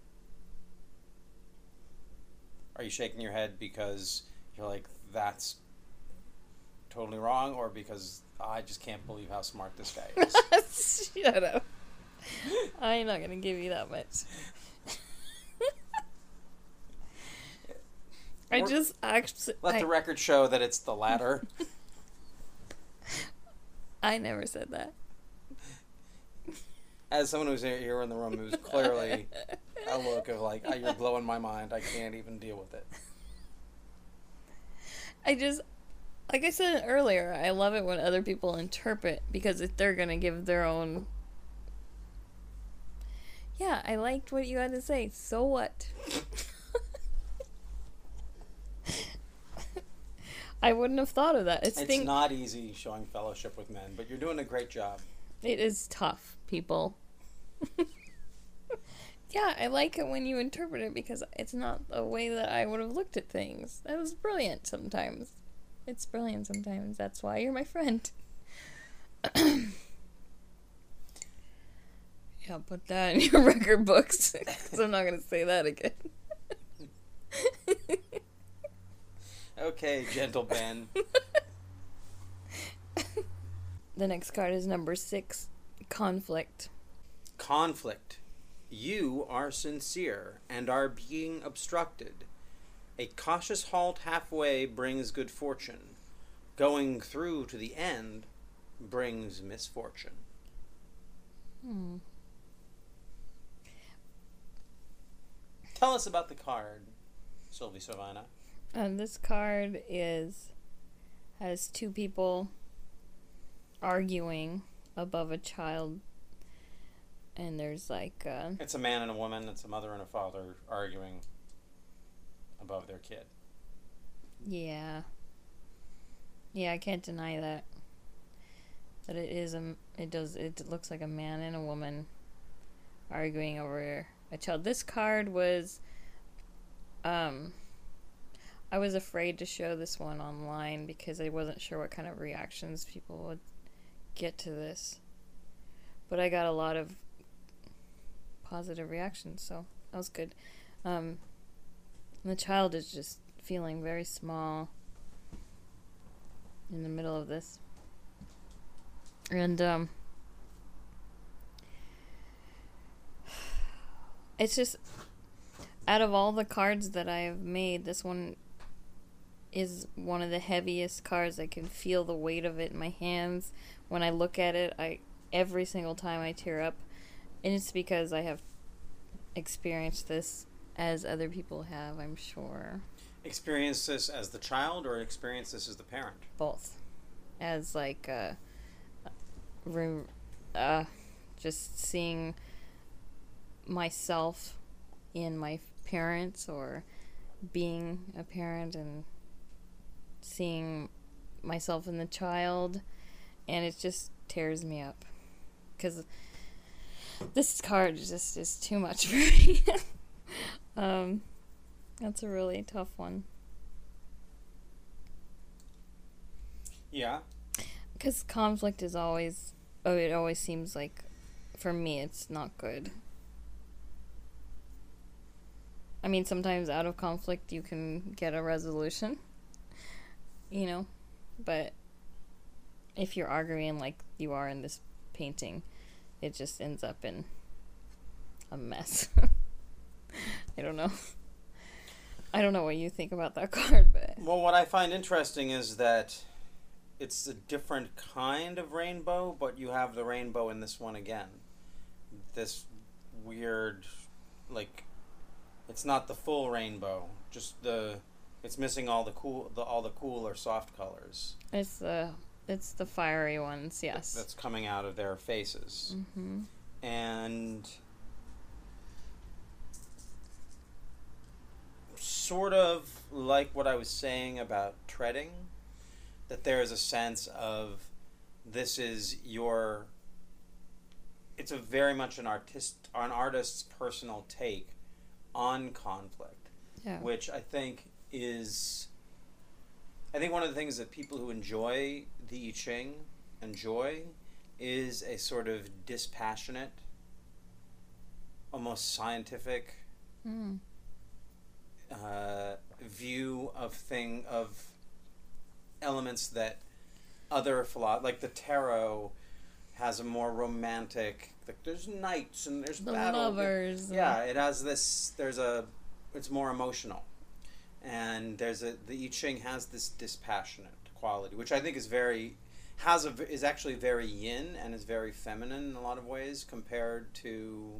Are you shaking your head because you're like, that's totally wrong, or because oh, I just can't believe how smart this guy is? Shut up. I'm not going to give you that much. I Or- just actually... Let I, the record show that it's the latter. I never said that. As someone who's here in the room, it was clearly a look of like, oh, you're blowing my mind. I can't even deal with it. I just... Like I said earlier, I love it when other people interpret, because if they're going to give their own... Yeah, I liked what you had to say. So what? I wouldn't have thought of that. It's, It's thing- not easy showing fellowship with men, but you're doing a great job. It is tough, people. Yeah, I like it when you interpret it, because it's not the way that I would have looked at things. That was brilliant sometimes. It's brilliant sometimes. That's why you're my friend. Yeah, put that in your record books, because I'm not going to say that again. Okay, gentle Ben. The next card is number six, Conflict. Conflict. You are sincere and are being obstructed. A cautious halt halfway brings good fortune. Going through to the end brings misfortune. Hmm. Tell us about the card, Sylvie Savannah. Um, this card is has two people arguing above a child, and there's like uh, It's a man and a woman. It's a mother and a father arguing above their kid. yeah, yeah. I can't deny that. That it is a it does it looks like a man and a woman arguing over a child. This card was um. I was afraid to show this one online because I wasn't sure what kind of reactions people would get to this. But I got a lot of positive reactions, so that was good. Um, and the child is just feeling very small. in the middle of this. And, um, it's just, out of all the cards that I have made, this one is one of the heaviest cards. I can feel the weight of it in my hands. When I look at it, I every single time I tear up. And it's because I have experienced this as other people have, I'm sure. Experience this as the child or experience this as the parent? Both. As, like, uh, re- uh, just seeing myself in my parents, or being a parent and seeing myself in the child, and it just tears me up. Because this card just is too much for me. um, that's a really tough one. Yeah. Because conflict is always, oh, it always seems like, for me, it's not good. I mean, sometimes out of conflict you can get a resolution, you know, but if you're arguing like you are in this painting, it just ends up in a mess. I don't know. I don't know what you think about that card, but... Well, what I find interesting is that it's a different kind of rainbow, but you have the rainbow in this one again. This weird, like, it's not the full rainbow, just the, it's missing all the cool, the all the cool or soft colors. It's the, it's the fiery ones, yes. That's coming out of their faces. Mm-hmm. And sort of like what I was saying about treading, that there is a sense of this is your, it's a very much an artist, an artist's personal take on conflict, Yeah. which I think is, I think one of the things that people who enjoy the I Ching enjoy is a sort of dispassionate, almost scientific Mm. uh, view of thing of elements that other philo- like the tarot has a more romantic, like there's knights and there's The battle. lovers. Yeah, it has this, there's a, it's more emotional. And there's a, the I Ching has this dispassionate quality, which I think is very, has a, is actually very yin and is very feminine in a lot of ways compared to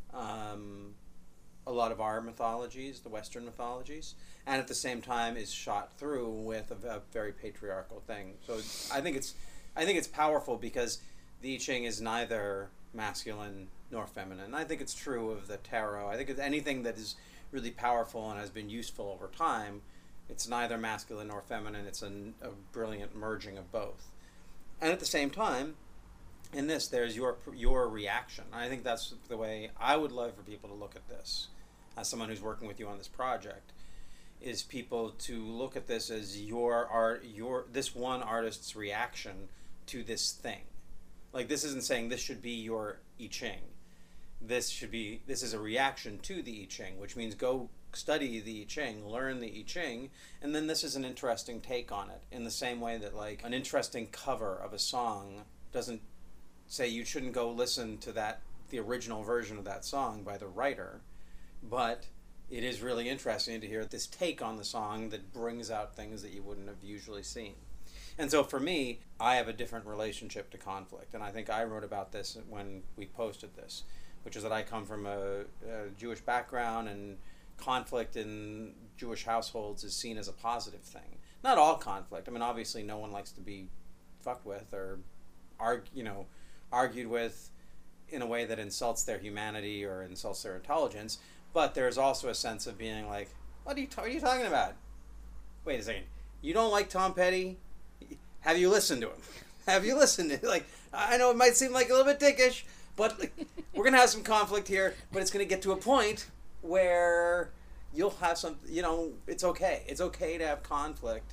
um, a lot of our mythologies, the Western mythologies, and at the same time is shot through with a, a very patriarchal thing. So I think it's, I think it's powerful because the I Ching is neither masculine nor feminine. I think it's true of the tarot. I think it's anything that is really powerful and has been useful over time, it's neither masculine nor feminine. It's a, a brilliant merging of both. And at the same time, in this, there's your your reaction. I think that's the way I would love for people to look at this, as someone who's working with you on this project, is people to look at this as your art, your this one artist's reaction to this thing. Like, this isn't saying this should be your I Ching. This should be, this is a reaction to the I Ching, which means go study the I Ching, learn the I Ching, and then this is an interesting take on it. In the same way that, like, an interesting cover of a song doesn't say you shouldn't go listen to that, the original version of that song by the writer, but it is really interesting to hear this take on the song that brings out things that you wouldn't have usually seen. And so for me, I have a different relationship to conflict, and I think I wrote about this when we posted this, which is that I come from a, a Jewish background, and conflict in Jewish households is seen as a positive thing. Not all conflict. I mean, obviously no one likes to be fucked with or argue, you know, argued with in a way that insults their humanity or insults their intelligence, but there's also a sense of being like, what are you, ta- what are you talking about? Wait a second. You don't like Tom Petty? Have you listened to him? Have you listened to, like, I know it might seem like a little bit dickish, but like, we're going to have some conflict here, but it's going to get to a point where you'll have some, you know, it's okay. It's okay to have conflict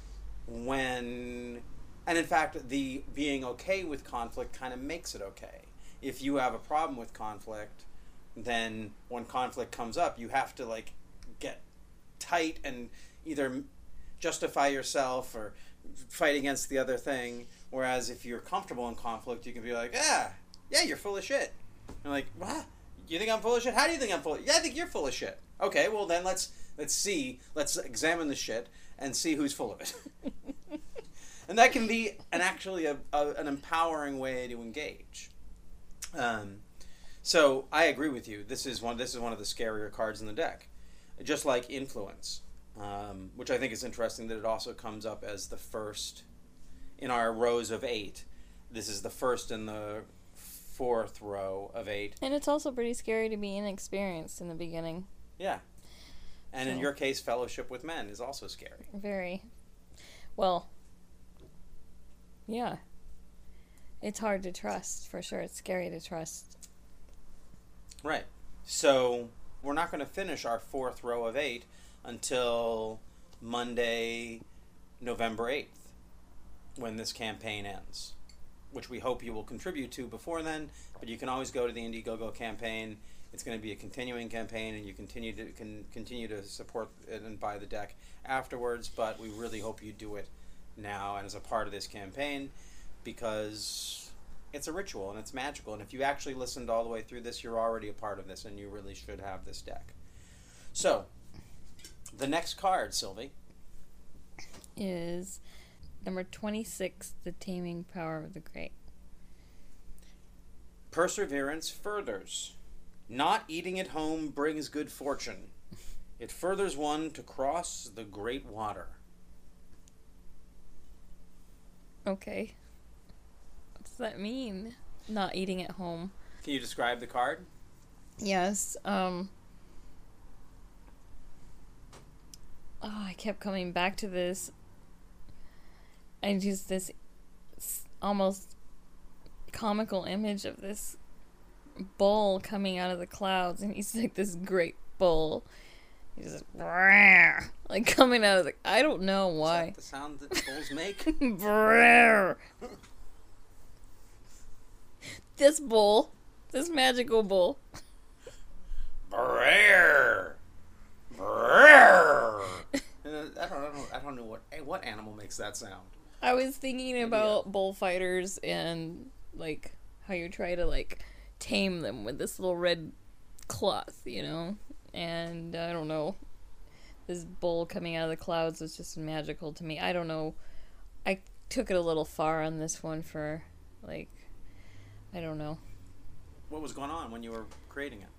when, and in fact, the being okay with conflict kind of makes it okay. If you have a problem with conflict, then when conflict comes up, you have to, like, get tight and either justify yourself or fight against the other thing. Whereas if you're comfortable in conflict, you can be like, yeah, yeah, you're full of shit. And like, what? You think I'm full of shit? How do you think I'm full of shit? Yeah, I think you're full of shit. Okay, well then let's let's see, let's examine the shit and see who's full of it. And that can be an actually a, a an empowering way to engage. Um, so I agree with you. This is one. This is one of the scarier cards in the deck, just like influence, um, which I think is interesting that it also comes up as the first in our rows of eight. This is the first in the fourth row of eight. And it's also pretty scary to be inexperienced in the beginning. Yeah. And So- in your case, fellowship with men is also scary. Very. Well, yeah. It's hard to trust, for sure. It's scary to trust. Right. So we're not going to finish our fourth row of eight until Monday, November eighth, when this campaign ends, which we hope you will contribute to before then, but you can always go to the Indiegogo campaign. It's going to be a continuing campaign, and you continue to can continue to support it and buy the deck afterwards, but we really hope you do it now and as a part of this campaign, because it's a ritual and it's magical, and if you actually listened all the way through this, you're already a part of this, and you really should have this deck. So, the next card, Sylvie. Is number twenty-six, The Taming Power of the Great. Perseverance furthers. Not eating at home brings good fortune. It furthers one to cross the great water. Okay. What does that mean? Not eating at home. Can you describe the card? Yes, um... Oh, I kept coming back to this. And just this s- almost comical image of this bull coming out of the clouds, and he's like this great bull. He's just "Brrr," like coming out of the. I don't know Is why. that the sound that bulls make? Brrr. This bull, this magical bull. Brrr. Brrr. Uh, I don't know. I don't know what what animal makes that sound. I was thinking about bullfighters and like how you try to like tame them with this little red cloth, you know? And I don't know. This bull coming out of the clouds was just magical to me. I don't know. I took it a little far on this one for like I don't know. What was going on when you were creating it?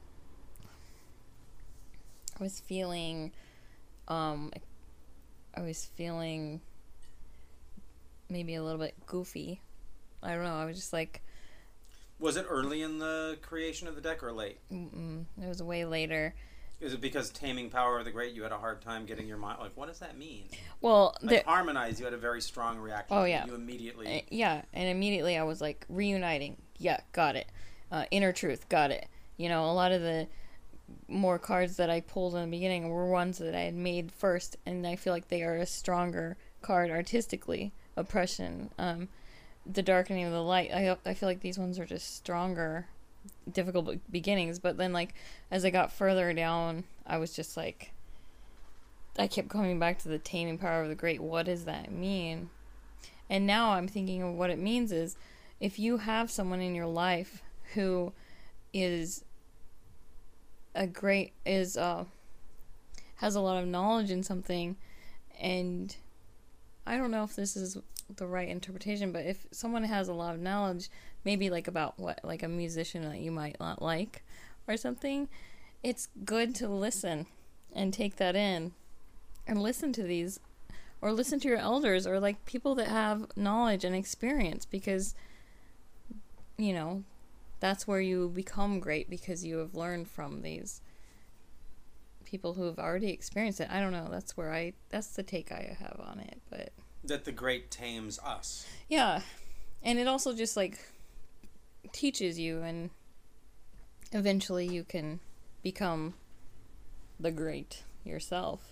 I was feeling um I was feeling maybe a little bit goofy. I don't know. I was just like Was it early in the creation of the deck or late? mm-mm. It was way later. Is it because Taming Power of the Great, you had a hard time getting your mind, like, what does that mean? Well, Like, there, Harmonize, you had a very strong reaction. Oh, yeah. You immediately... Uh, yeah, and immediately I was like, reuniting. Yeah, got it. Uh, inner truth, got it. You know, a lot of the more cards that I pulled in the beginning were ones that I had made first, and I feel like they are a stronger card artistically. Oppression, um, the darkening of the light. I I feel like these ones are just stronger, difficult be- beginnings. But then, like, as I got further down, I was just like, I kept coming back to the Taming Power of the Great. What does that mean? And now I'm thinking of what it means is if you have someone in your life who is a great, is, uh, has a lot of knowledge in something, and I don't know if this is the right interpretation, but if someone has a lot of knowledge, maybe like about what, like a musician that you might not like or something, it's good to listen and take that in and listen to these, or listen to your elders, or like people that have knowledge and experience, because, you know, that's where you become great, because you have learned from these people who have already experienced it. I don't know. That's where I, that's the take I have on it, but. That the Great tames us. Yeah. And it also just like teaches you, and eventually you can become the great yourself.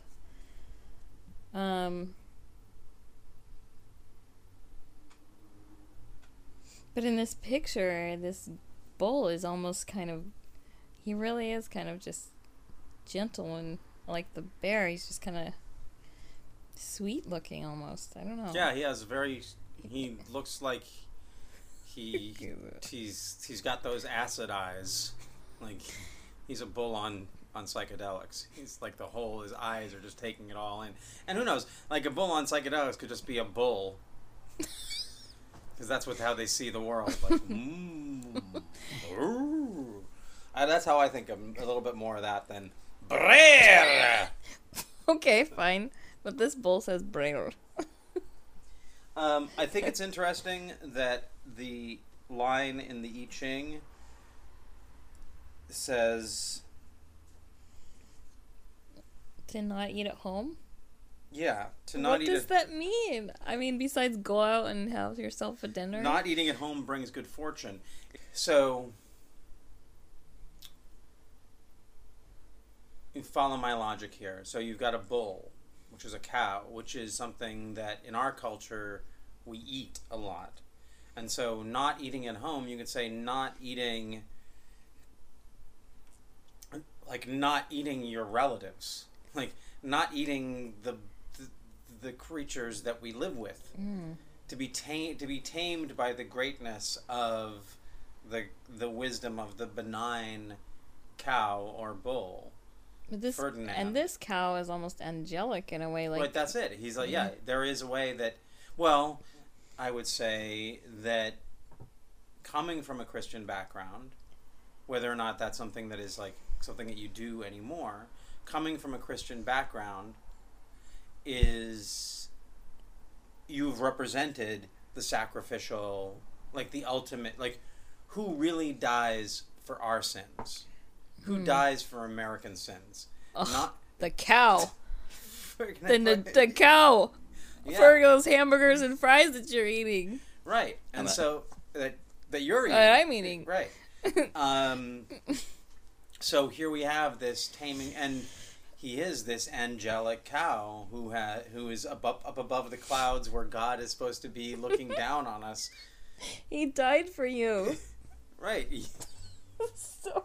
Um, but in this picture, this bull is almost kind of, he really is kind of just gentle, and like the bear, he's just kind of sweet looking almost. I don't know. Yeah, he has very. He looks like he he's he's got those acid eyes, like he's a bull on on psychedelics. He's like the whole his eyes are just taking it all in. And who knows? Like a bull on psychedelics could just be a bull, because that's what how they see the world. Like, mm, ooh. Uh, that's how I think of a little bit more of that than Brrr. Okay, fine. But this bull says Braille. Um, I think it's interesting that the line in the I Ching says, To not eat at home? yeah, to not What eat does at, that mean? I mean, besides go out and have yourself a dinner? not eating at home brings good fortune. So, you follow my logic here. So you've got a bull, which is a cow, which is something that in our culture we eat a lot. And so not eating at home, you could say not eating, like not eating your relatives, like not eating the the, the creatures that we live with. Mm. To be tamed, to be tamed by the greatness of the the wisdom of the benign cow or bull. But this, Ferdinand. and this cow is almost angelic in a way. Like, But that's it. He's like, yeah, there is a way that, well, I would say that coming from a Christian background, whether or not that's something that is like something that you do anymore, coming from a Christian background is you've represented the sacrificial, like the ultimate, like who really dies for our sins? Who Hmm. dies for American sins? Ugh, Not the cow. Freaking Then the, right. the cow. Yeah. For those hamburgers and fries that you're eating. Right, and I'm a- so that that you're eating, That I'm eating. right? Um, so here we have this taming, and he is this angelic cow who ha- who is up, up up above the clouds where God is supposed to be looking down on us. He died for you. Right, So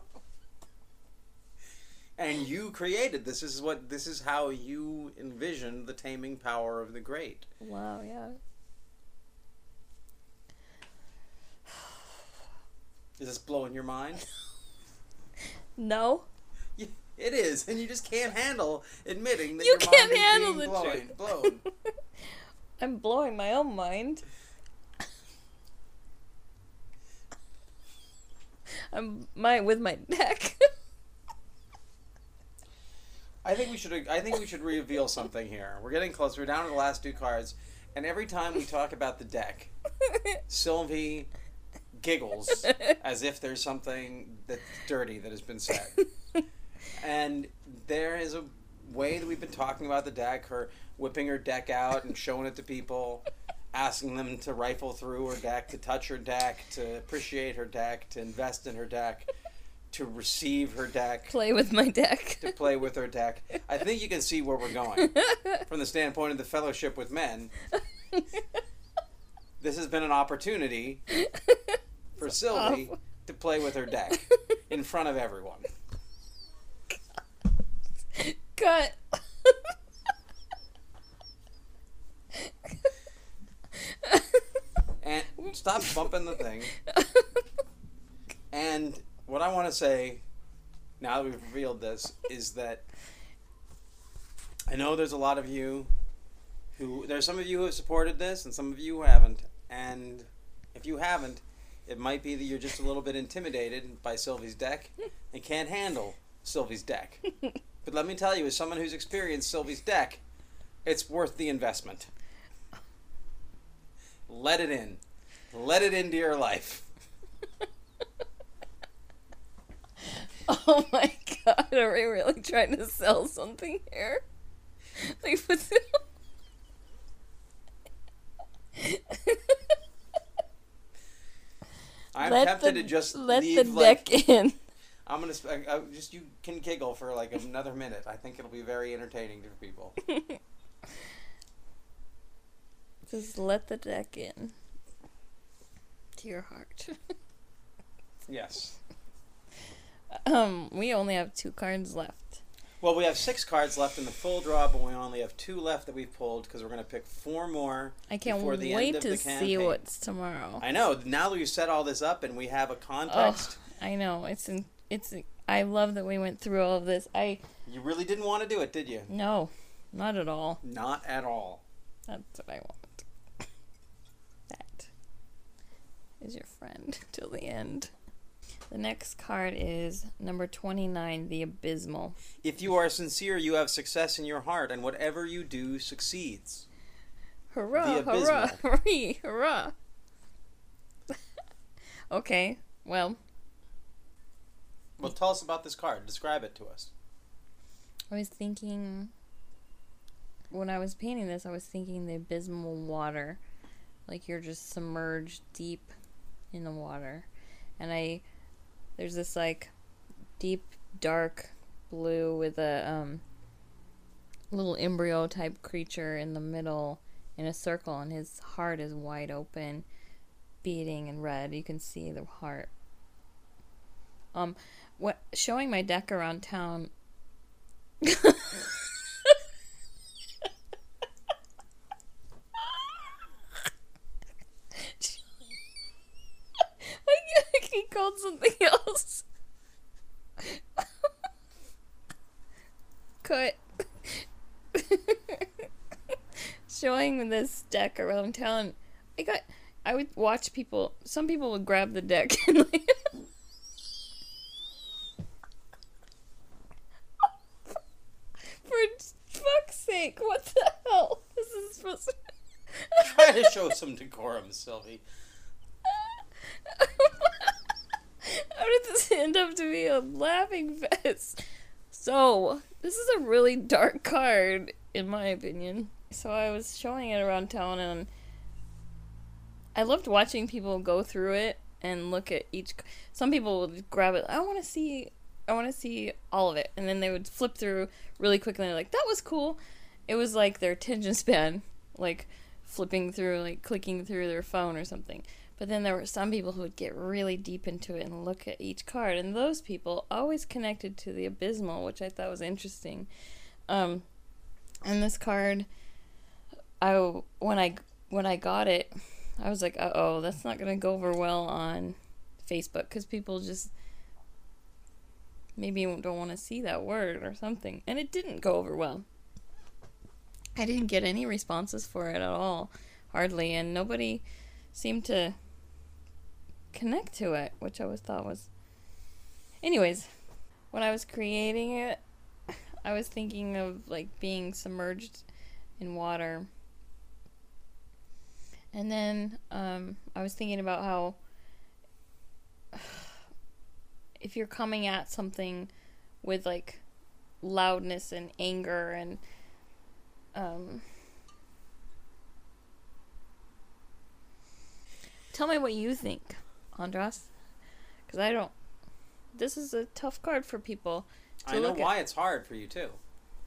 and you created this. This is what this is how you envision the taming power of the great. wow, yeah. Is this blowing your mind? No. Yeah, it is, and you just can't handle admitting that You your can't mind is handle being the blown, truth. blown. I'm blowing my own mind. I'm my with my neck. I think we should. I think we should reveal something here. We're getting close. We're down to the last two cards, and every time we talk about the deck, Sylvie giggles as if there's something that's dirty that has been said. And there is a way that we've been talking about the deck. Her whipping her deck out and showing it to people, asking them to rifle through her deck, to touch her deck, to appreciate her deck, to invest in her deck, to receive her deck, Play with my deck. to play with her deck. I think you can see where we're going from the standpoint of the fellowship with men. This has been an opportunity for Sylvie to play with her deck in front of everyone. Cut. And stop bumping the thing. And what I want to say, now that we've revealed this, is that I know there's a lot of you who, there's some of you who have supported this and some of you who haven't. And if you haven't, it might be that you're just a little bit intimidated by Sylvie's deck and can't handle Sylvie's deck. But let me tell you, as someone who's experienced Sylvie's deck, it's worth the investment. Let it in. Let it into your life. Oh my god, are we really trying to sell something here? Like, what's I'm let tempted the, to just let leave the like deck in. I'm gonna sp- I, I, just you can giggle for like another minute. I think it'll be very entertaining to people. Just let the deck in. To your heart. Yes. Um, we only have two cards left. Well, we have six cards left in the full draw, but we only have two left that we've pulled because we're going to pick four more I can't before the wait end of to the see campaign. what's tomorrow. I know. Now that you set all this up and we have a context, Oh, I know. It's in, it's. I love that we went through all of this. I you really didn't want to do it, did you? no, not at all. Not at all. That's what I want. That is your friend till the end. The next card is number twenty-nine, the Abysmal. If you are sincere, you have success in your heart, and whatever you do succeeds. Hurrah, The hurrah, Abysmal. hurrah, hurrah. Okay, well, Well, tell us about this card. Describe it to us. I was thinking, when I was painting this, I was thinking the abysmal water. Like you're just submerged deep in the water. And I, there's this like deep, dark blue with a um, little embryo type creature in the middle in a circle, and his heart is wide open, beating in red. You can see the heart. Um, what showing my deck around town. He called something else. Cut. Showing this deck around town. I got. I would watch people. Some people would grab the deck and like. For fuck's sake! What the hell? This is supposed to. Try to show some decorum, Sylvie. How did this end up to be a laughing fest? So, this is a really dark card, in my opinion. So I was showing it around town, and I loved watching people go through it and look at each. Some people would grab it. I want to see. I want to see all of it, and then they would flip through really quickly. And they're like, "That was cool." It was like their attention span, like flipping through, like clicking through their phone or something. But then there were some people who would get really deep into it and look at each card, and those people always connected to the abysmal, which I thought was interesting. Um, and this card, I when I when I got it, I was like, uh oh, that's not gonna go over well on Facebook because people just maybe don't want to see that word or something, and it didn't go over well. I didn't get any responses for it at all, hardly, and nobody seemed to connect to it, which I always thought was. Anyways, when I was creating it, I was thinking of like being submerged in water, and then um, I was thinking about how if you're coming at something with like loudness and anger and um, tell me what you think, Andras, because I don't. This is a tough card for people to I know look why at. it's hard for you too.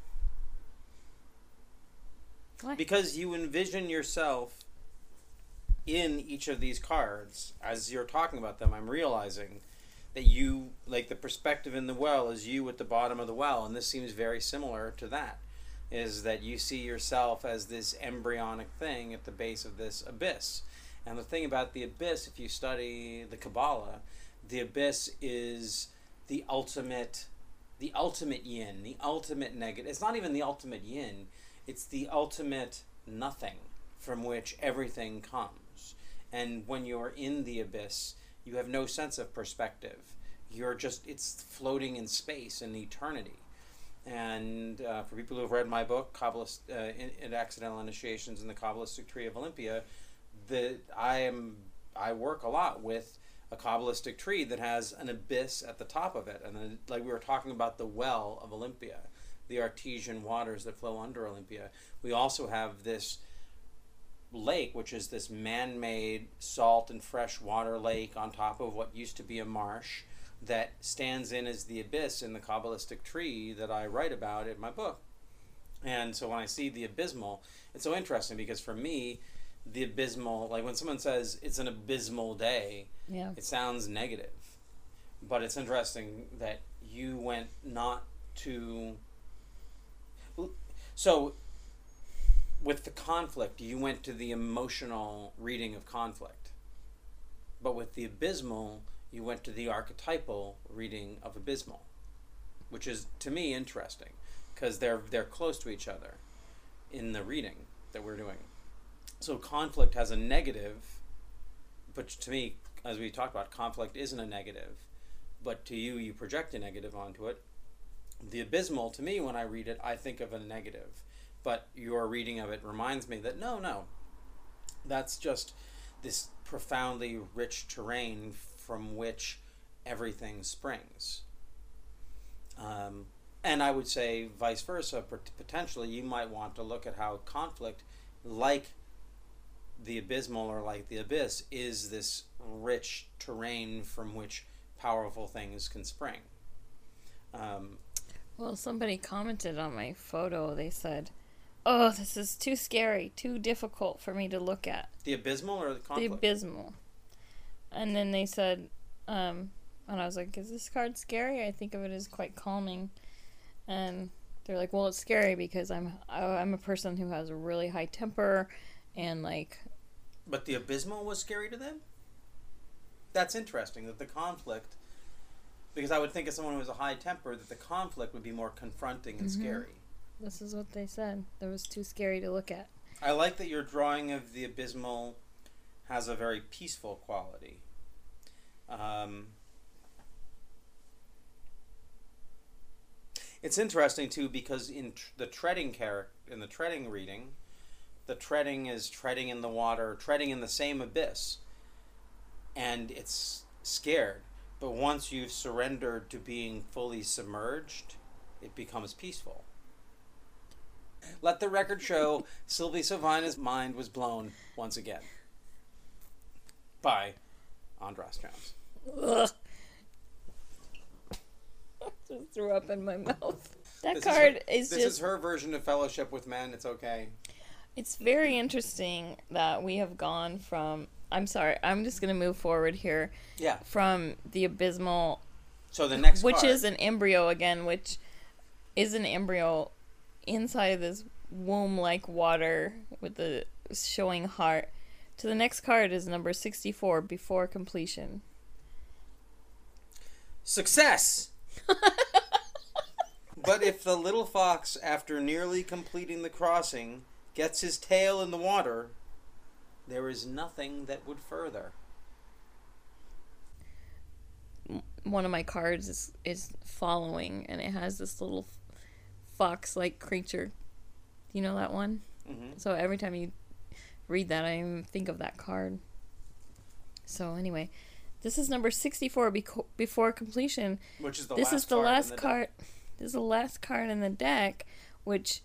Why? Because you envision yourself in each of these cards. As you're talking about them, I'm realizing that you, like the perspective in the well is you at the bottom of the well, and this seems very similar to that, is that you see yourself as this embryonic thing at the base of this abyss. And the thing about the abyss, if you study the Kabbalah, the abyss is the ultimate, the ultimate yin, the ultimate negative. It's not even the ultimate yin, it's the ultimate nothing from which everything comes. And when you're in the abyss, you have no sense of perspective. You're just, it's floating in space and eternity. And uh, for people who have read my book, Kabbalist, uh, in, in Accidental Initiations in the Kabbalistic Tree of Olympia, the, I am I work a lot with a Kabbalistic tree that has an abyss at the top of it. And then, like we were talking about the well of Olympia, the artesian waters that flow under Olympia, we also have this lake, which is this man-made salt and fresh water lake on top of what used to be a marsh that stands in as the abyss in the Kabbalistic tree that I write about in my book. And so when I see the abysmal, it's so interesting because for me, the abysmal, like when someone says it's an abysmal day, Yeah. it sounds negative. But it's interesting that you went not to So, with the conflict, you went to the emotional reading of conflict. But with the abysmal, you went to the archetypal reading of abysmal, which is, to me, interesting, because they're they're close to each other in the reading that we're doing. So conflict has a negative, but to me, as we talked about, conflict isn't a negative, but to you, you project a negative onto it. The abysmal, to me, when I read it, I think of a negative, but your reading of it reminds me that no, no, that's just this profoundly rich terrain from which everything springs. Um, and I would say vice versa, potentially you might want to look at how conflict, like the abysmal or like the abyss, is this rich terrain from which powerful things can spring. Um, well, somebody commented on my photo. They said, oh, this is too scary, too difficult for me to look at. The abysmal or the conflict? The abysmal. And then they said, um, and I was like, is this card scary? I think of it as quite calming. And they're like, well, it's scary because I'm I'm a person who has a really high temper and like... But the abysmal was scary to them? That's interesting, that the conflict... Because I would think of someone who has a high temper, that the conflict would be more confronting and mm-hmm. scary. This is what they said. It was too scary to look at. I like that your drawing of the abysmal has a very peaceful quality. Um, it's interesting too because in tr- the treading character, in the treading reading, the treading is treading in the water, treading in the same abyss, and it's scared. But once you've surrendered to being fully submerged, it becomes peaceful. Let the record show Sylvie Savina's mind was blown once again by Andras Jones. Ugh. I just threw up in my mouth. That this card is, her, is this just... is her version of Fellowship with Men. It's okay. It's very interesting that we have gone from... I'm sorry, I'm just going to move forward here. Yeah. From the abysmal... So the next Which card, is an embryo again, which is an embryo inside of this womb-like water with the showing heart. To the next card is number sixty-four, Before Completion. Success! But if the little fox, after nearly completing the crossing, gets his tail in the water, there is nothing that would further. One of my cards is, is following, and it has this little fox-like creature. You know that one? Mm-hmm. So every time you read that, I think of that card. So anyway, this is number sixty-four, Beco- Before Completion. Which is the this last is the card last in the card. deck. This is the last card in the deck, which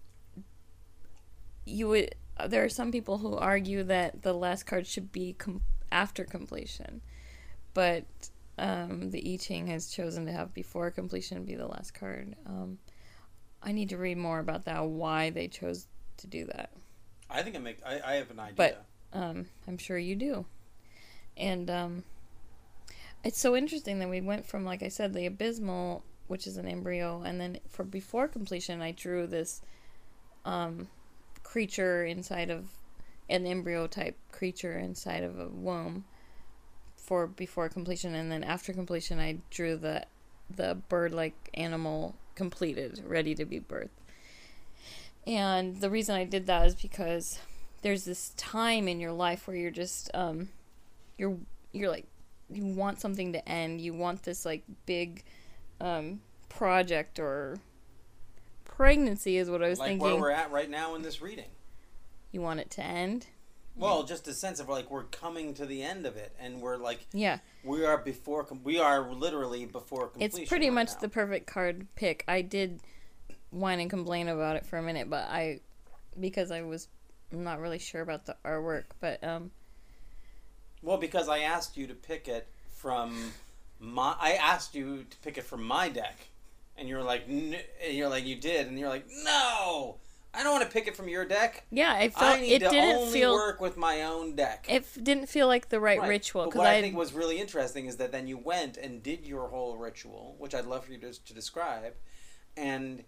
you would. There are some people who argue that the last card should be com- after completion, but um, the I Ching has chosen to have Before Completion be the last card. Um, I need to read more about that. Why they chose to do that. I think it make. I, I have an idea. But um, I'm sure you do. And um, it's so interesting that we went from, like I said, the abysmal, which is an embryo, and then for Before Completion, I drew this um, creature inside of an embryo type creature inside of a womb for Before Completion, and then after completion, I drew the the bird-like animal completed, ready to be birthed. And the reason I did that is because there's this time in your life where you're just um you're you're like you want something to end, you want this like big um project, or pregnancy is what I was like thinking. where we're at right now in this reading. You want it to end? Well, just a sense of like we're coming to the end of it, and we're like, yeah, we are before. Com- we are literally before completion. It's pretty right much now. the perfect card pick. I did whine and complain about it for a minute, but I, because I was not really sure about the artwork, but um. Well, because I asked you to pick it from my, I asked you to pick it from my deck, and you're like, N-, and you're like, you did, and you're like, no. I don't want to pick it from your deck. Yeah, I felt I need it to didn't only feel work with my own deck. It f- didn't feel like the right, Right. ritual. But Because what I I think was really interesting is that then you went and did your whole ritual, which I'd love for you to, to describe, and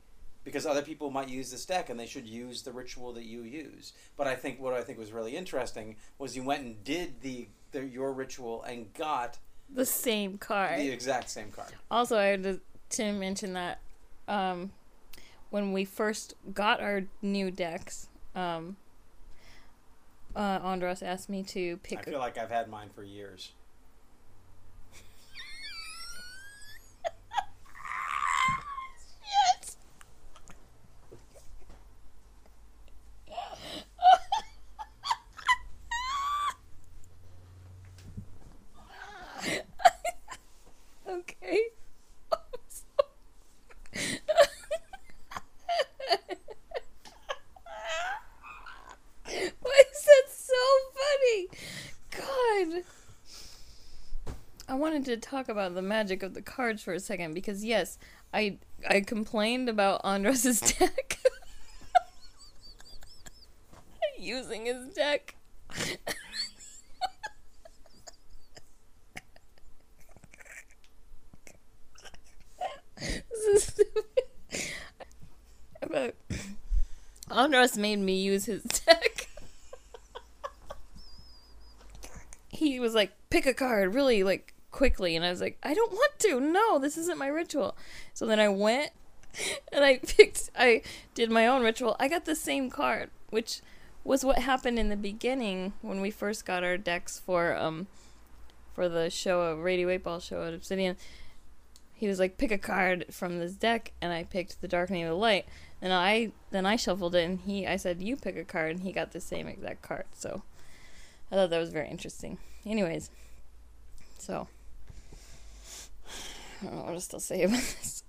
because other people might use this deck and they should use the ritual that you use. But I think what I think was really interesting was you went and did the, the your ritual and got the same card. The exact same card. Also, I had to, to mention that um, when we first got our new decks, um, uh, Andros asked me to pick. I feel like I've had mine for years. Yes. Okay. Why is that so funny? God. I wanted to talk about the magic of the cards for a second because yes, I I complained about Andros's deck. Using his deck. This is stupid. But Andros made me use his deck. He was like, pick a card really like quickly, and I was like, I don't want to. No, this isn't my ritual. So then I went and I picked I did my own ritual. I got the same card, which was what happened in the beginning when we first got our decks for um for the show, Radio eight Ball show at Obsidian. He was like, pick a card from this deck, and I picked the Darkening of the Light. And I then I shuffled it, and he I said, you pick a card, and he got the same exact card. So I thought that was very interesting. Anyways, so I don't know what to still say about this.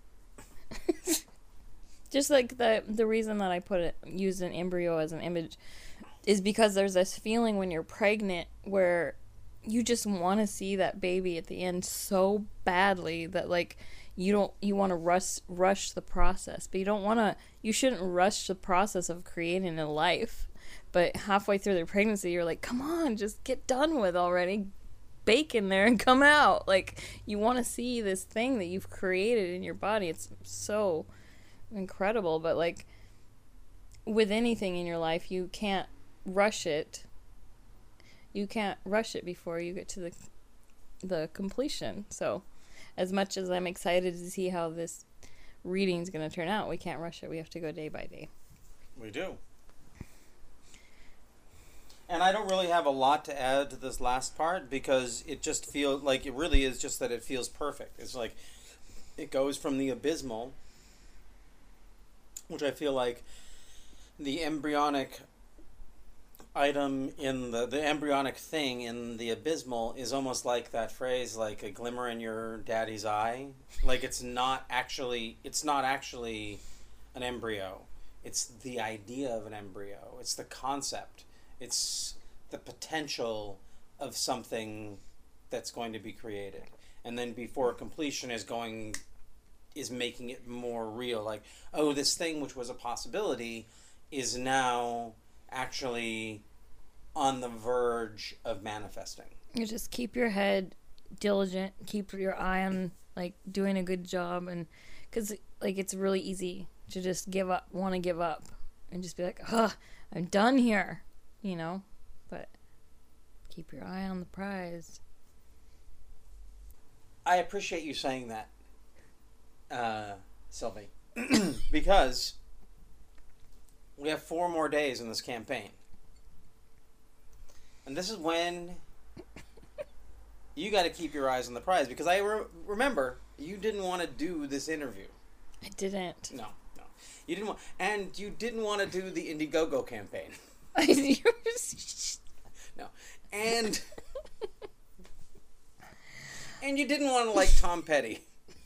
Just like the the reason that I put it used an embryo as an image is because there's this feeling when you're pregnant where you just want to see that baby at the end so badly that like you don't you want to rush rush the process, but you don't want to you shouldn't rush the process of creating a life. But halfway through the pregnancy you're like, come on, just get done with already, bake in there and come out. Like you want to see this thing that you've created in your body. It's so incredible. But like with anything in your life, you can't rush it. You can't rush it before you get to the the completion. So as much as I'm excited to see how this reading is going to turn out, we can't rush it. We have to go day by day. We do. And I don't really have a lot to add to this last part because it just feels like it really is just that it feels perfect. It's like it goes from the abysmal, which I feel like the embryonic item in the the embryonic thing in the abysmal is almost like that phrase, like a glimmer in your daddy's eye. Like it's not actually it's not actually an embryo. It's the idea of an embryo. It's the concept. It's the potential of something that's going to be created. And then before completion is going is making it more real. Like, oh, this thing which was a possibility is now actually on the verge of manifesting. You just keep your head diligent, keep your eye on like doing a good job, and because like it's really easy to just give up, want to give up, and just be like, "Huh, I'm done here," you know. But keep your eye on the prize. I appreciate you saying that, uh, Sylvie, because we have four more days in this campaign. And this is when you got to keep your eyes on the prize, because I re- remember you didn't want to do this interview. I didn't. No, no. You didn't want, and you didn't want to do the Indiegogo campaign. I No. And and you didn't want to like Tom Petty.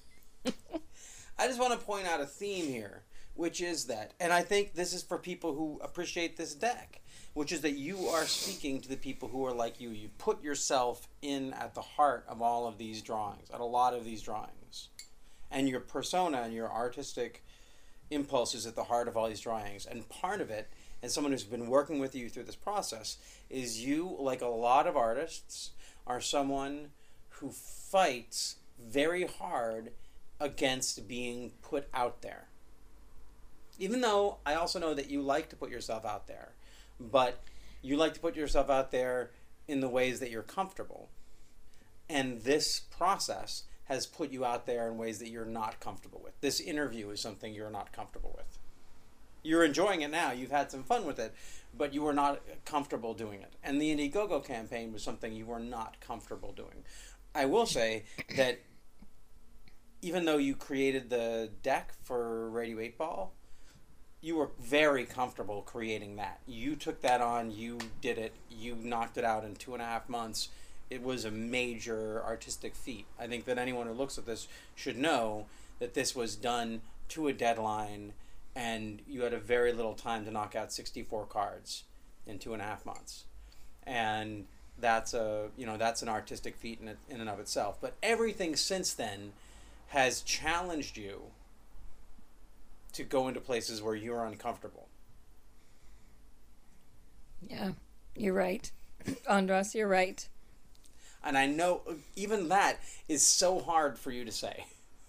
I just want to point out a theme here, which is that, and I think this is for people who appreciate this deck, which is that you are speaking to the people who are like you. You put yourself in at the heart of all of these drawings, at a lot of these drawings. And your persona and your artistic impulse is at the heart of all these drawings. And part of it, as someone who's been working with you through this process, is you, like a lot of artists, are someone who fights very hard against being put out there. Even though I also know that you like to put yourself out there, but you like to put yourself out there in the ways that you're comfortable. And this process has put you out there in ways that you're not comfortable with. This interview is something you're not comfortable with. You're enjoying it now. You've had some fun with it, but you were not comfortable doing it. And the Indiegogo campaign was something you were not comfortable doing. I will say that even though you created the deck for Radio eight Ball, you were very comfortable creating that. You took that on, you did it, you knocked it out in two and a half months. It was a major artistic feat. I think that anyone who looks at this should know that this was done to a deadline, and you had a very little time to knock out sixty-four cards in two and a half months. And that's a, you know, that's an artistic feat in, it, in and of itself. But everything since then has challenged you to go into places where you're uncomfortable. Yeah, you're right. Andras, you're right. And I know even that is so hard for you to say.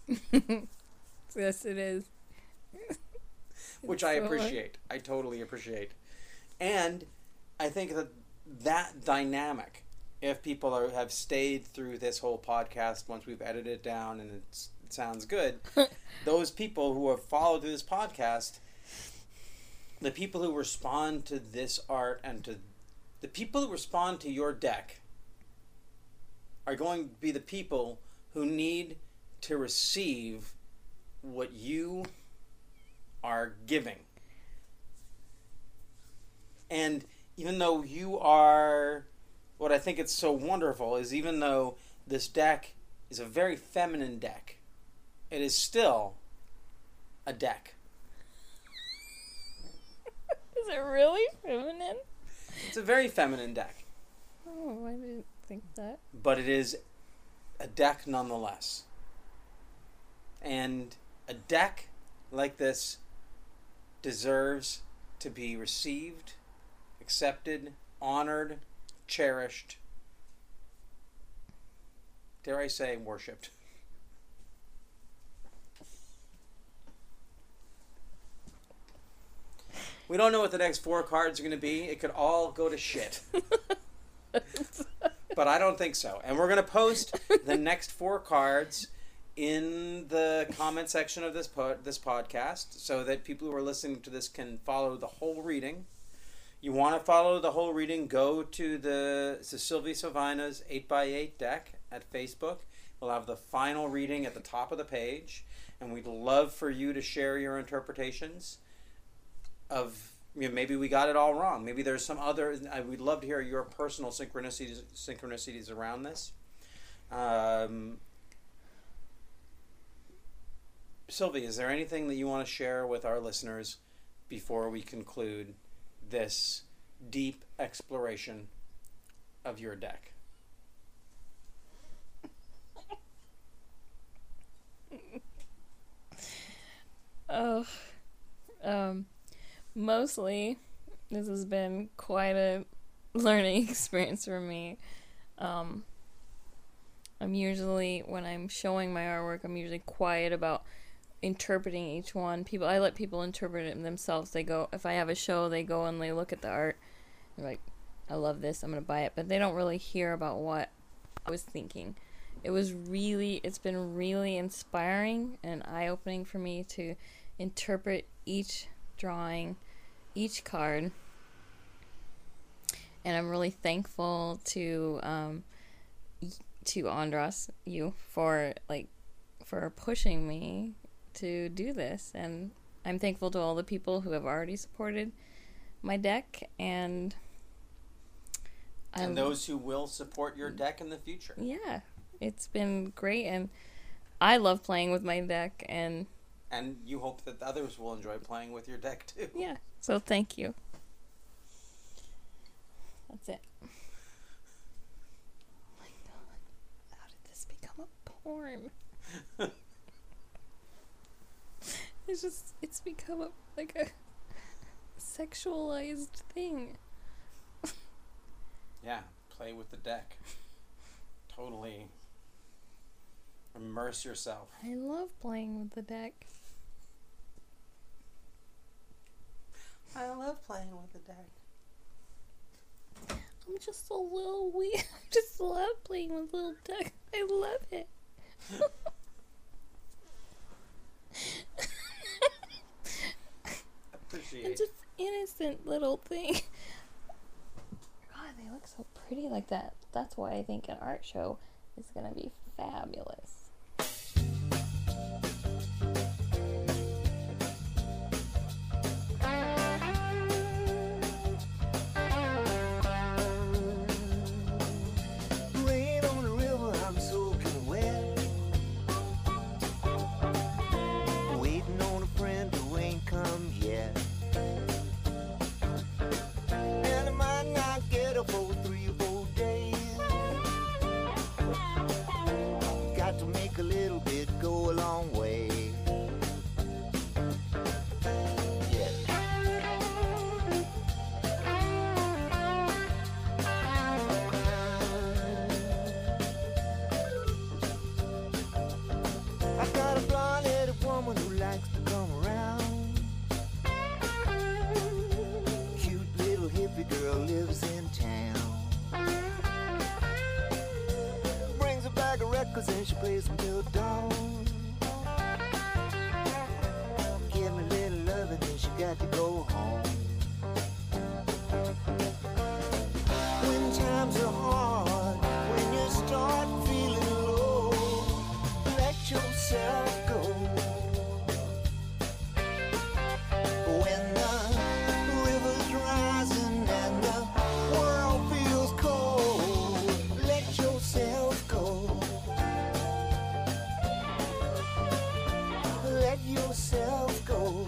Yes, it is. Which I appreciate. I totally appreciate. And I think that that dynamic, if people are, have stayed through this whole podcast, once we've edited it down and it's, it sounds good, those people who have followed through this podcast, the people who respond to this art and to the people who respond to your deck are going to be the people who need to receive what you are giving. And even though you are, what I think it's so wonderful is even though this deck is a very feminine deck, it is still a deck. Is it really feminine? It's a very feminine deck. Oh, I didn't think that. But it is a deck nonetheless. And a deck like this deserves to be received, accepted, honored, cherished, dare I say, worshipped. We don't know what the next four cards are going to be. It could all go to shit. But I don't think so. And we're going to post the next four cards in the comment section of this pod, this podcast so that people who are listening to this can follow the whole reading. You want to follow the whole reading, go to the to Sylvie Savina's eight by eight deck at Facebook. We'll have the final reading at the top of the page. And we'd love for you to share your interpretations of, you know, maybe we got it all wrong. Maybe there's some other, I would love to hear your personal synchronicities, synchronicities around this. Um, Sylvie, is there anything that you want to share with our listeners before we conclude this deep exploration of your deck? Oh, um, mostly this has been quite a learning experience for me. Um, I'm usually, when I'm showing my artwork, I'm usually quiet about interpreting each one. People, I let people interpret it themselves. They go, if I have a show, they go and they look at the art. They're like, I love this, I'm gonna buy it. But they don't really hear about what I was thinking. It was really, it's been really inspiring and eye-opening for me to interpret each drawing, each card. And I'm really thankful to um, to Andras, you, for like for pushing me to do this. And I'm thankful to all the people who have already supported my deck, and and I'm, those who will support your deck in the future. Yeah, it's been great, and I love playing with my deck, and and you hope that others will enjoy playing with your deck too. Yeah, so thank you. That's it. Oh my god, how did this become a porn? It's just, it's become a, like a sexualized thing. Yeah, play with the deck. Totally immerse yourself. I love playing with the deck. love playing with the deck. I'm just a little weird. I just love playing with little ducks. I love it. Appreciate It's just innocent little thing. God, they look so pretty like that. That's why I think an art show is gonna be fabulous. Rain on the river, I'm soaking wet. Waiting on a friend who ain't come yet. And I might not get her for three or four days. Got to make a little bit go a long way. Yeah. I got a blonde-headed woman who likes to come around. Cute little hippie girl lives in town. Brings a bag of records and she plays them till dawn. Give me a little love and then she got to go home. When times are hard, when you start feeling low, let yourself go. When the river's rising and the world feels cold, let yourself go. Let yourself go.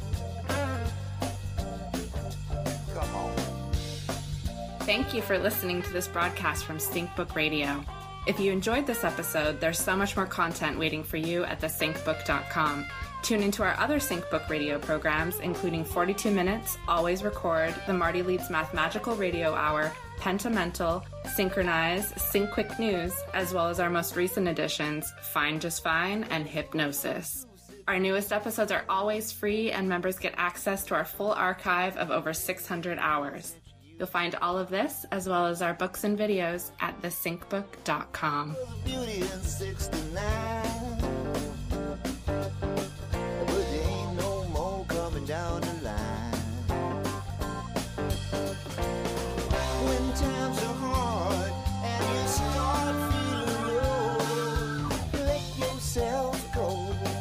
Come on. Thank you for listening to this broadcast from Sync Book Radio. If you enjoyed this episode, there's so much more content waiting for you at the sync book dot com. Tune into our other Sync Book Radio programs, including forty-two minutes, Always Record, the Marty Leeds Mathmagical Radio Hour, Pentamental, Synchronize, Sync Quick News, as well as our most recent editions, Fine Just Fine and Hypnosis. Our newest episodes are always free, and members get access to our full archive of over six hundred hours. You'll find all of this, as well as our books and videos, at the sync book dot com. Beauty in sixty-nine. But there ain't no more coming down the line. When times are hard and you start feeling low, let yourself go.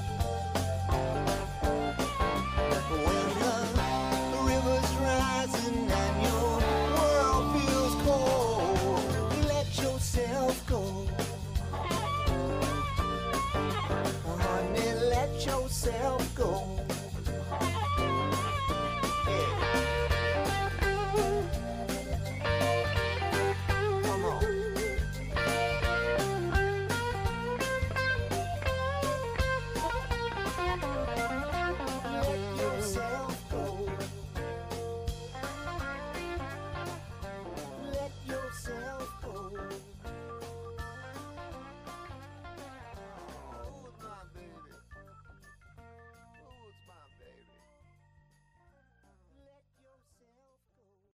When the river's rising and your world feels cold, let yourself go. Honey, let yourself go.